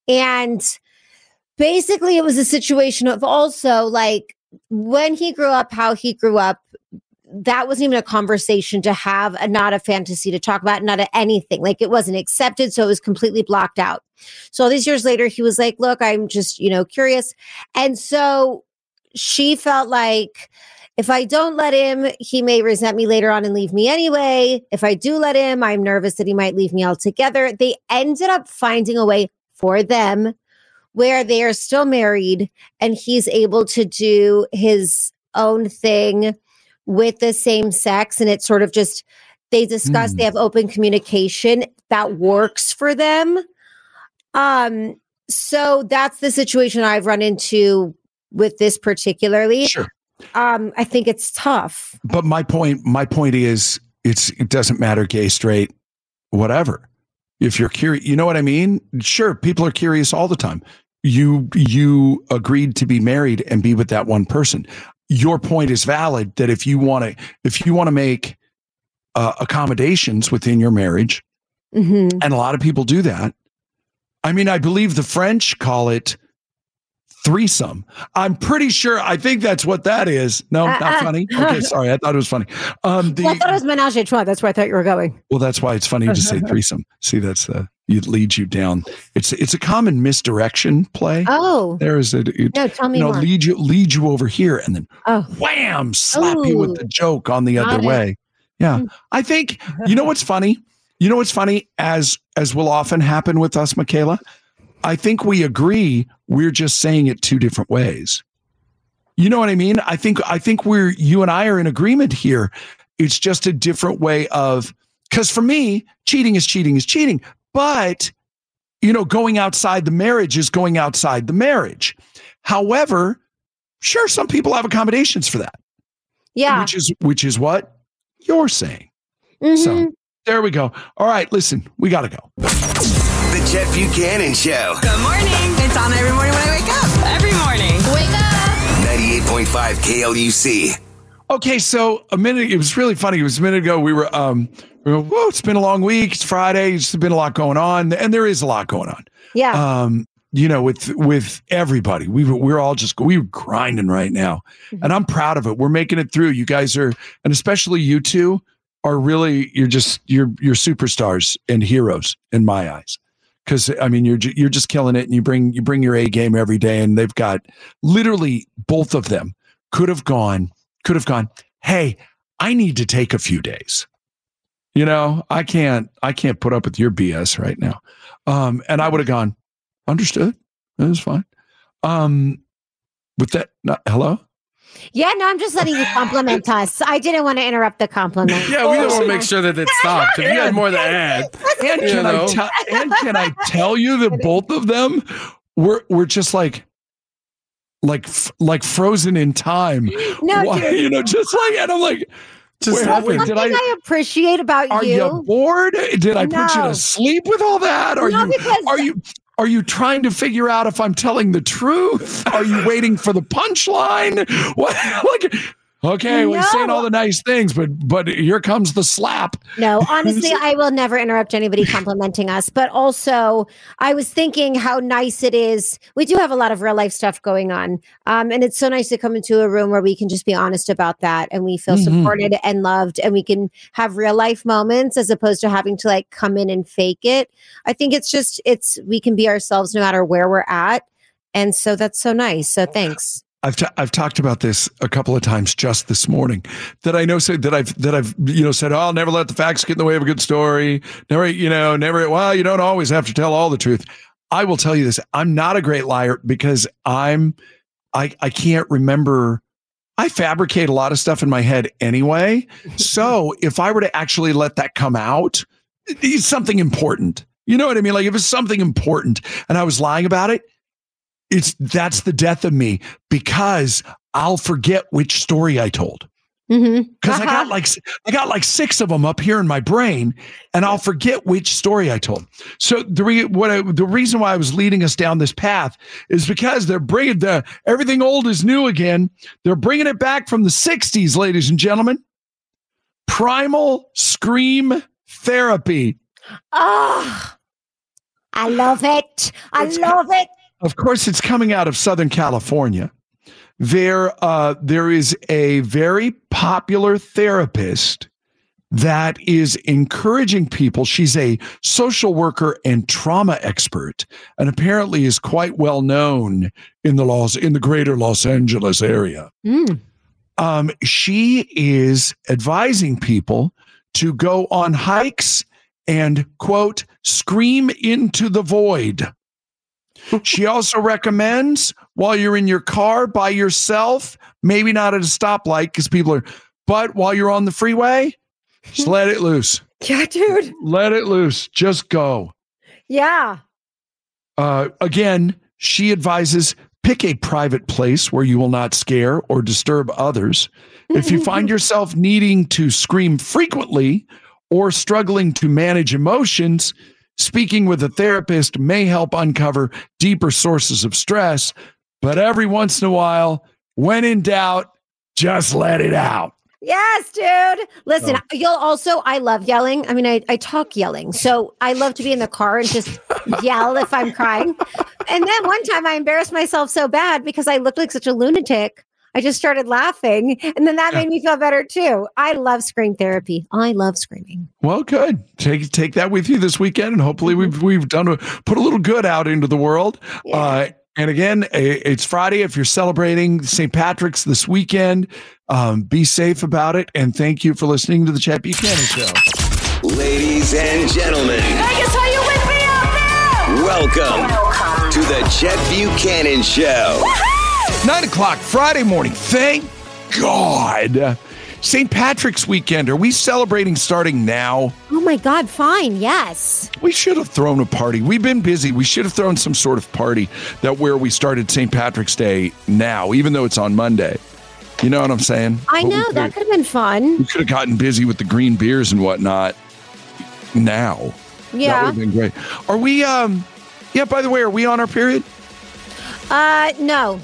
And basically, it was a situation of also like when he grew up, how he grew up. That wasn't even a conversation to have, and not a fantasy to talk about, not a anything. Like it wasn't accepted, so it was completely blocked out. So all these years later, he was like, look, I'm just, you know, curious. And so she felt like if I don't let him, he may resent me later on and leave me anyway. If I do let him, I'm nervous that he might leave me altogether. They ended up finding a way for them where they are still married and he's able to do his own thing with the same sex. And it's sort of just, they discuss, mm. they have open communication that works for them. Um, so that's the situation I've run into with this particularly. Sure. Um, I think it's tough. But my point, my point is, it's it doesn't matter, gay, straight, whatever. If you're curious, you know what I mean? Sure, people are curious all the time. You you agreed to be married and be with that one person. Your point is valid that if you want to, if you want to make uh, accommodations within your marriage, mm-hmm. and a lot of people do that. I mean, I believe the French call it threesome. I'm pretty sure. I think that's what that is. No, uh, not uh, funny. Okay, sorry. I thought it was funny. Um, the, well, I thought it was menage a trois. That's where I thought you were going. Well, that's why it's funny to say threesome. See, that's the it leads you down. It's it's a common misdirection play. Oh, there is a it, no. Tell me you know, more. lead you lead you over here, and then oh. wham, slap Ooh. you with the joke on the other Got way. it. Yeah, I think you know what's funny. You know what's funny, as as will often happen with us, Michaela. I think we agree. We're just saying it two different ways. You know what I mean? I think I think we're you and I are in agreement here. It's just a different way of, because for me, cheating is cheating is cheating. But, you know, going outside the marriage is going outside the marriage. However, sure, some people have accommodations for that. Yeah. Which is which is what you're saying. Mm-hmm. So there we go. All right, listen, we got to go. The Chet Buchanan Show. Good morning. It's on every morning when I wake up. Every morning. Wake up. ninety-eight point five K L U C. Okay, so a minute, it was really funny. It was a minute ago. We were, um, we were, whoa, it's been a long week. It's Friday. It's been a lot going on. And there is a lot going on. Yeah. Um, you know, with, with everybody, we were, we're all just, we were grinding right now. Mm-hmm. And I'm proud of it. We're making it through. You guys are, and especially you two are really, you're just, you're, you're superstars and heroes in my eyes. Cause I mean, you're, you're just killing it, and you bring, you bring your A game every day, and they've got literally both of them could have gone, could have gone, hey, I need to take a few days. You know, I can't, I can't put up with your B S right now. Um, and I would have gone, understood. That was fine. Um, with that, not, hello? Yeah, no, I'm just letting you compliment us. I didn't want to interrupt the compliment. Yeah, we want to make sure that it stopped. If you had more to add, and you can know. I tell? And can I tell you that both of them were were just like, like, like frozen in time. No, Why, dude. you know, just like, and I'm like, just wait, happened. wait, Something did I? I appreciate about Are you. you bored? Did I put you No. to sleep with all that? Are No, you? because- Are you? Are you trying to figure out if I'm telling the truth? Are you waiting for the punchline? What? Like, okay, we're No. saying all the nice things, but but here comes the slap. No, honestly, I will never interrupt anybody complimenting us. But also, I was thinking how nice it is. We do have a lot of real life stuff going on. Um, and it's so nice to come into a room where we can just be honest about that and we feel Mhm. supported and loved and we can have real life moments as opposed to having to like come in and fake it. I think it's just, it's, we can be ourselves no matter where we're at. And so that's so nice. So thanks. I've t- I've talked about this a couple of times just this morning. That I know said that I've that I've you know said, oh, I'll never let the facts get in the way of a good story. Never, you know, never. Well, you don't always have to tell all the truth. I will tell you this: I'm not a great liar because I'm I I can't remember. I fabricate a lot of stuff in my head anyway. So if I were to actually let that come out, it's something important. You know what I mean? Like if it's something important and I was lying about it. It's that's the death of me because I'll forget which story I told. Mm-hmm. Because I got like I got like six of them up here in my brain, and I'll forget which story I told. So the re- what I, the reason why I was leading us down this path is because they're bringing the everything old is new again. They're bringing it back from the sixties, ladies and gentlemen. Primal scream therapy. Oh, I love it. I It's love it. Of course, it's coming out of Southern California. There, uh, there is a very popular therapist that is encouraging people. She's a social worker and trauma expert, and apparently is quite well known in the Los in the greater Los Angeles area. Mm. Um, she is advising people to go on hikes and, quote, scream into the void. She also recommends while you're in your car by yourself, maybe not at a stoplight because people are, but while you're on the freeway, just let it loose. Yeah, dude. Let it loose. Just go. Yeah. Uh, again, she advises pick a private place where you will not scare or disturb others. If you find yourself needing to scream frequently or struggling to manage emotions, speaking with a therapist may help uncover deeper sources of stress, but every once in a while, when in doubt, just let it out. Yes, dude. Listen, Oh. you'll also, I love yelling. I mean, I, I talk yelling. So I love to be in the car and just yell if I'm crying. And then one time I embarrassed myself so bad because I looked like such a lunatic. I just started laughing. And then that made me feel better too. I love scream therapy. I love screaming. Well, good. Take take that with you this weekend, and hopefully we've we've done a, put a little good out into the world. Yeah. Uh, and again, a- it's Friday. If you're celebrating Saint Patrick's this weekend, um, be safe about it. And thank you for listening to the Chet Buchanan Show. Ladies and gentlemen, Vegas, are you with me out there? welcome, Welcome. to the Chet Buchanan Show. Nine o'clock Friday morning. Thank God. Saint Patrick's weekend. Are we celebrating starting now? Oh my God, fine. Yes. We should have thrown a party. We've been busy. We should have thrown some sort of party that where we started Saint Patrick's Day now, even though it's on Monday. You know what I'm saying? I But we know. could've- That could have been fun. We could have gotten busy with the green beers and whatnot now. That Yeah. would have been great. Are we, um, yeah, by the way, are we on our period? Uh, no.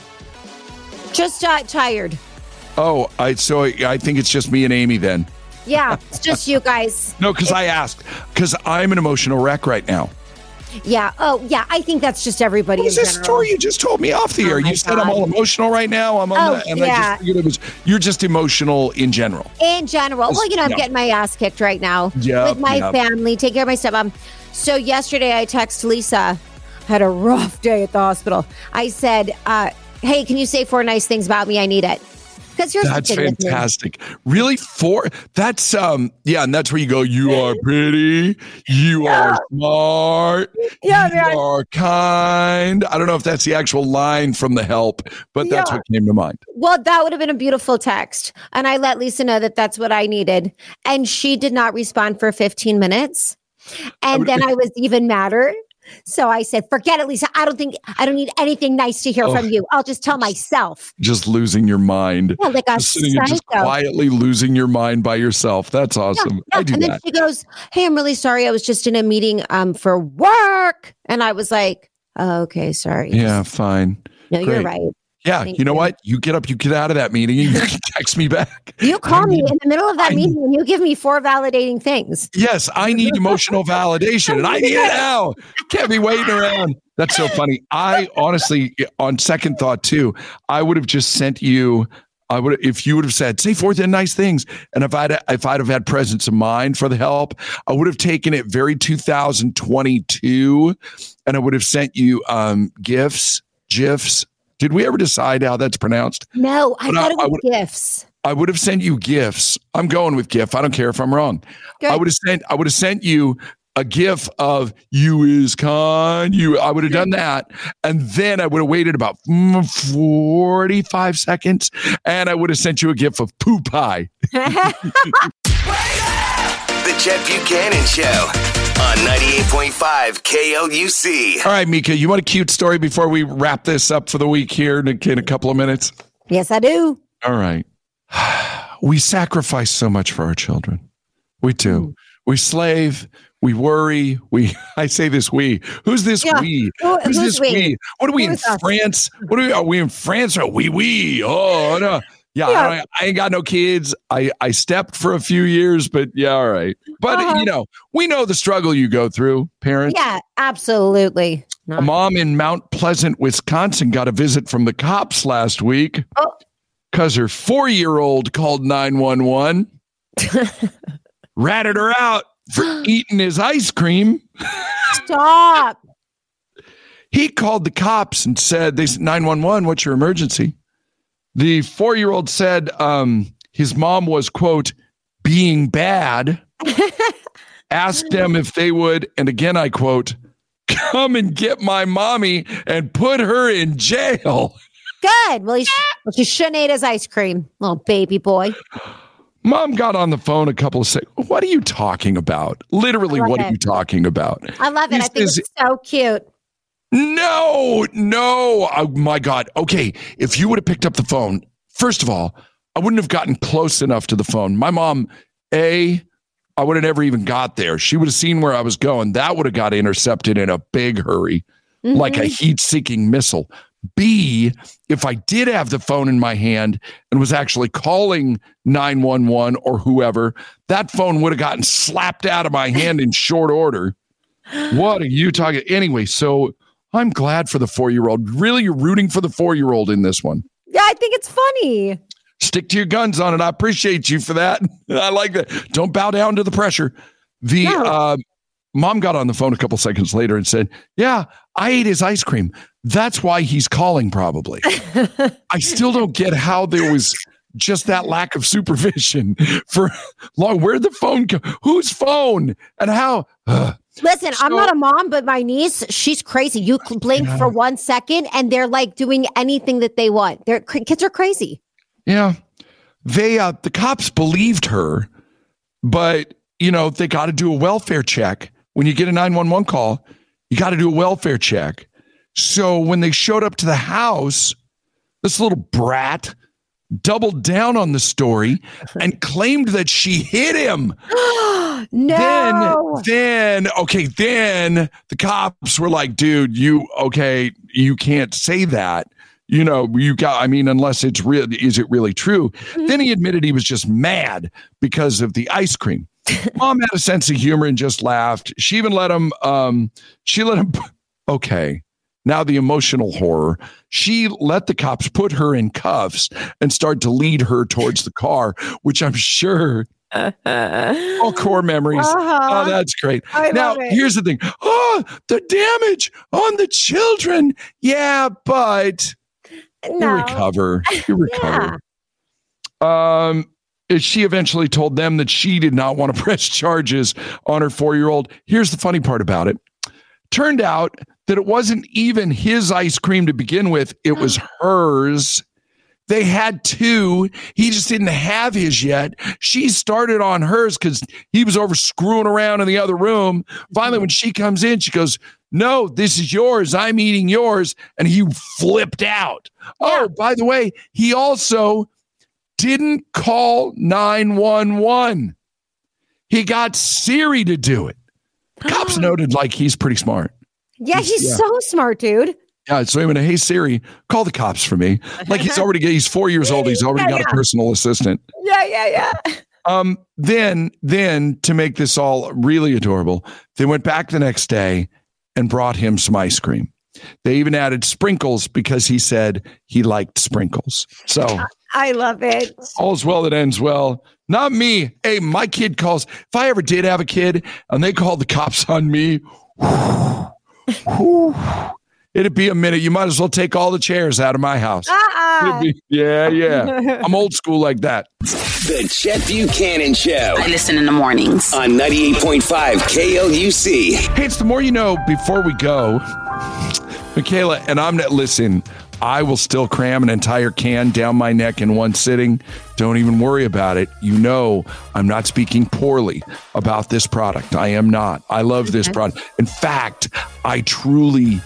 Just uh, tired. Oh, I so I, I think it's just me and Amy then. Yeah, it's just you guys. No, because I asked, because I'm an emotional wreck right now. Yeah. Oh, yeah. I think that's just everybody What was in this general. story you just told me off the Oh air? my You said I'm God. all emotional right now. I'm on Oh, that, and yeah. I just figured it was you're just emotional in general. In general. Well, you know, I'm Yeah. getting my ass kicked right now Yep, with my yep. family, take care of my stepmom. So yesterday I text Lisa, had a rough day at the hospital. I said, uh, hey, can you say four nice things about me? I need it. Because here's That's the thing with me. fantastic. Really, for that's um yeah, and that's where you go. You are pretty. You are smart. Yeah, you man. are kind. I don't know if that's the actual line from The Help, but that's Yeah. what came to mind. Well, that would have been a beautiful text. And I let Lisa know that that's what I needed. And she did not respond for fifteen minutes. And then I was even madder. So I said, forget it, Lisa. I don't think, I don't need anything nice to hear Oh. from you. I'll just tell myself. Just losing your mind. Yeah, like a just sitting and just psycho. quietly losing your mind by yourself. That's awesome. Yeah, I do and then that. she goes, hey, I'm really sorry. I was just in a meeting um, for work. And I was like, Oh, okay, sorry. Yeah, fine. No, Great. you're right. Yeah, Thank you know you. what? You get up, you get out of that meeting, and you can text me back. You call I me need- in the middle of that I meeting and you give me four validating things. Yes, I need emotional validation, and I need it now. Can't be waiting around. That's so funny. I honestly, on second thought too, I would have just sent you. I would, if you would have said, "Say four ten nice things," and if I'd if I'd have had presence of mind for the help, I would have taken it very two thousand twenty-two, and I would have sent you um, gifs, gifs. Did we ever decide how that's pronounced? No, I But thought I- it was I would- gifts. I would have sent you gifts. I'm going with GIF. I don't care if I'm wrong. Good. I would have sent. I would have sent you a GIF of you is con. You. I would have done that, and then I would have waited about mm, forty-five seconds, and I would have sent you a GIF of poo pie. The Chet Buchanan Show on ninety-eight point five K L U C. All right, Mika, you want a cute story before we wrap this up for the week here in a, in a couple of minutes? Yes, I do. All right. We sacrifice so much for our children. We do. We slave. We worry. We. I say this we. Who's this Yeah. we? Who- Who's, who's this we? we? What are we Who in is us? France? What are we? Are we in France or we we? Oh no. Yeah, Yeah. I, don't- I ain't got no kids. I, I stepped for a few years, but yeah, all right. But Uh-huh. you know, we know the struggle you go through, parents. Yeah, absolutely. A mom in Mount Pleasant, Wisconsin got a visit from the cops last week Oh. because her four-year-old called nine one one, ratted her out for eating his ice cream. Stop. He called the cops and said, "They said nine one one, what's your emergency?" The four-year-old said um, his mom was, quote, being bad, asked them if they would, and again, I quote, come and get my mommy and put her in jail. Good. Well, he, sh- well, she shouldn't ate his ice cream, little baby boy. Mom got on the phone a couple of seconds. What are you talking about? Literally, I love what it. are you talking about? I love it. He I think says- it's so cute. No, no. Oh, my God. Okay. If you would have picked up the phone, first of all, I wouldn't have gotten close enough to the phone. My mom, A, I would have never even got there. She would have seen where I was going. That would have got intercepted in a big hurry, like a heat-seeking missile. B, if I did have the phone in my hand and was actually calling nine one one or whoever, that phone would have gotten slapped out of my hand in short order. What are you talking? Anyway, so I'm glad for the four-year-old. Really, you're rooting for the four-year-old in this one. Yeah, I think it's funny. Stick to your guns on it. I appreciate you for that. I like that. Don't bow down to the pressure. The No. uh, mom got on the phone a couple seconds later and said, yeah, I ate his ice cream. That's why he's calling, probably. I still don't get how there was just that lack of supervision for long. Where'd the phone go? Whose phone? And how? Ugh. Listen, I'm So- not a mom, but my niece, she's crazy. You can blink Yeah. for one second and they're like doing anything that they want. Their kids are crazy. Yeah. They, uh, the cops believed her, but, you know, they got to do a welfare check. When you get a nine one one call, you got to do a welfare check. So when they showed up to the house, this little brat doubled down on the story and claimed that she hit him. No. Then, then, okay, then the cops were like, dude, you, okay, you can't say that. You know, you got, I mean, unless it's real, is it really true? Then he admitted he was just mad because of the ice cream. Mom had a sense of humor and just laughed. She even let him, um, she let him, okay. Now the emotional horror. She let the cops put her in cuffs and start to lead her towards the car, which I'm sure all core memories. Uh-huh. Oh, that's great. I Now, love it. here's the thing. Oh, the damage on the children. Yeah, but you No. recover. You recover. Um, she eventually told them that she did not want to press charges on her four-year-old. Here's the funny part about it. Turned out that it wasn't even his ice cream to begin with. It was hers. They had two. He just didn't have his yet. She started on hers because he was over screwing around in the other room. Finally, when she comes in, she goes, no, this is yours. I'm eating yours. And he flipped out. Oh, by the way, he also didn't call nine one one. He got Siri to do it. Cops noted like he's pretty smart. Yeah, he's Yeah. so smart, dude. Yeah, so I'm gonna, hey Siri, call the cops for me. Like he's already, he's four years old. He's already Yeah, got yeah. a personal assistant. Yeah, yeah, yeah. Um, then, then to make this all really adorable, they went back the next day and brought him some ice cream. They even added sprinkles because he said he liked sprinkles. So I love it. all's well that ends well. Not me. Hey, my kid calls. If I ever did have a kid and they called the cops on me, whew, it'd be a minute. You might as well take all the chairs out of my house. Uh-uh. It'd be- yeah, yeah. I'm old school like that. The Chet Buchanan Show. I listen in the mornings. On ninety-eight point five K L U C. Hey, it's the more you know. Before we go, Michaela, and I'm not, listen, I will still cram an entire can down my neck in one sitting. Don't even worry about it. You know, I'm not speaking poorly about this product. I am not. I love this product. In fact, I truly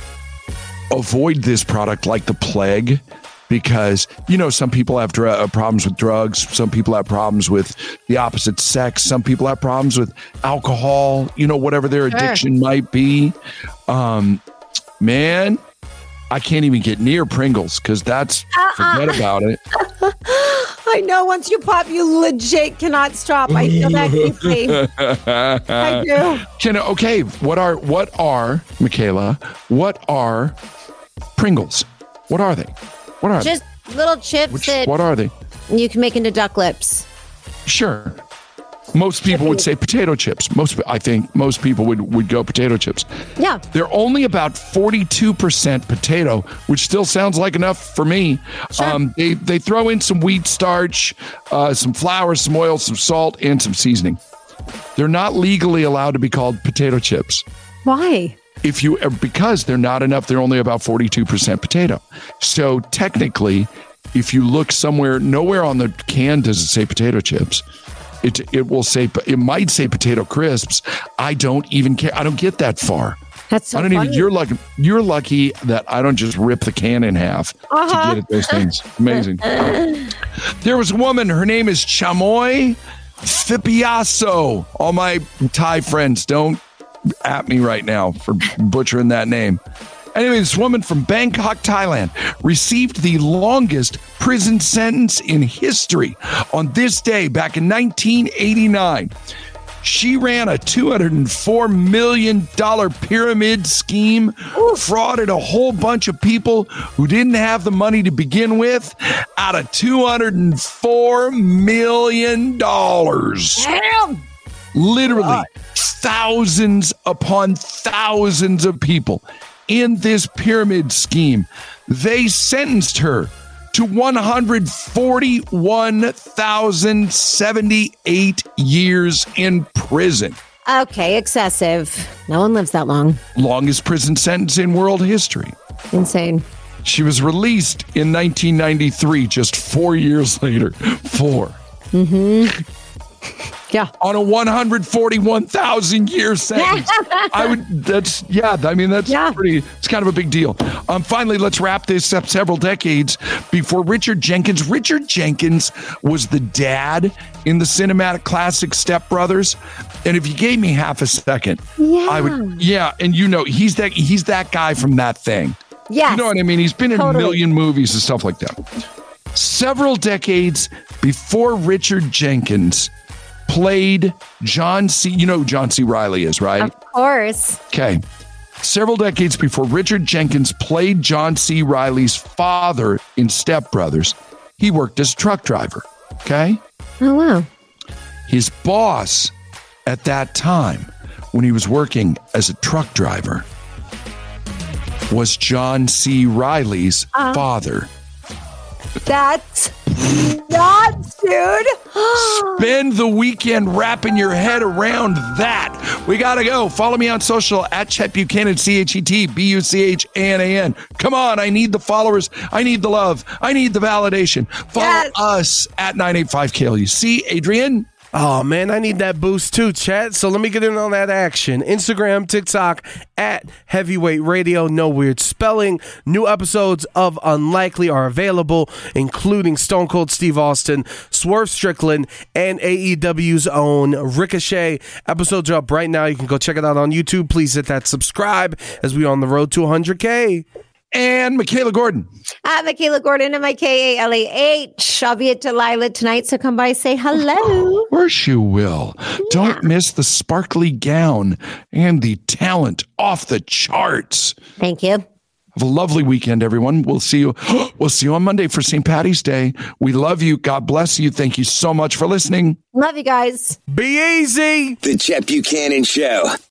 avoid this product like the plague because, you know, some people have dr- uh, problems with drugs. Some people have problems with the opposite sex. Some people have problems with alcohol, you know, whatever their Sure. addiction might be. Um, man, I can't even get near Pringles because that's, Uh-uh. forget about it. I know once you pop, you legit cannot stop. I feel that deeply. I do. Can, okay, what are, what are, Michaela, what are Pringles? What are they? What are Just little chips Which, that what are they? you can make into duck lips. Sure. Most people would say potato chips. Most, I think most people would, would go potato chips. Yeah. They're only about forty-two percent potato, which still sounds like enough for me. Sure. Um, they, they throw in some wheat starch, uh, some flour, some oil, some salt, and some seasoning. They're not legally allowed to be called potato chips. Why? If you, because they're not enough, they're only about forty-two percent potato. So technically, if you look somewhere, nowhere on the can does it say potato chips. It it will say, it might say potato crisps. I don't even care. I don't get that far. That's so I don't funny. even, you're lucky, you're lucky that I don't just rip the can in half Uh-huh. to get at those things. Amazing. There was a woman, her name is Chamoy Fipiasso. All my Thai friends, don't at me right now for butchering that name. Anyway, this woman from Bangkok, Thailand, received the longest prison sentence in history on this day back in nineteen eighty-nine. She ran a two hundred four million dollars pyramid scheme, frauded a whole bunch of people who didn't have the money to begin with out of two hundred four million dollars. Damn. Literally thousands upon thousands of people in this pyramid scheme. They sentenced her to one hundred forty-one thousand seventy-eight years in prison. Okay, excessive. No one lives that long. Longest prison sentence in world history. Insane. She was released in nineteen ninety-three, just four years later. Four. Mm-hmm. Yeah. On a one hundred forty-one thousand year sentence. I would, that's, yeah, I mean, that's Yeah. pretty, it's kind of a big deal. Um, finally, let's wrap this up several decades before Richard Jenkins. Richard Jenkins was the dad in the cinematic classic Step Brothers. And if you gave me half a second, Yeah. I would, yeah. And you know, he's that, he's that guy from That Thing. Yes. You know what I mean? He's been in Totally. a million movies and stuff like that. Several decades before Richard Jenkins played John C. You know who John C. Reilly is, right? Of course. Okay. Several decades before Richard Jenkins played John C. Reilly's father in Step Brothers, he worked as a truck driver. Okay. Oh, wow. His boss at that time, when he was working as a truck driver, was John C. Reilly's Uh. father. That's nuts, dude. Spend the weekend wrapping your head around that. We got to go. Follow me on social at Chet Buchanan, C H E T B U C H A N A N. Come on. I need the followers. I need the love. I need the validation. Follow Yes. us at nine eight five K L U C. Adrian? Oh, man, I need that boost too, chat. So let me get in on that action. Instagram, TikTok, at Heavyweight Radio, no weird spelling. New episodes of Unlikely are available, including Stone Cold Steve Austin, Swerve Strickland, and A E W's own Ricochet. Episodes are up right now. You can go check it out on YouTube. Please hit that subscribe as we are on the road to one hundred K. And Michaela Gordon. I'm Michaela Gordon, M I K A L A H. I'll be at Delilah tonight, so come by, say hello. Of course you will. Yeah. Don't miss the sparkly gown and the talent off the charts. Thank you. Have a lovely weekend, everyone. We'll see you. We'll see you on Monday for Saint Patty's Day. We love you. God bless you. Thank you so much for listening. Love you guys. Be easy. The Chet Buchanan Show.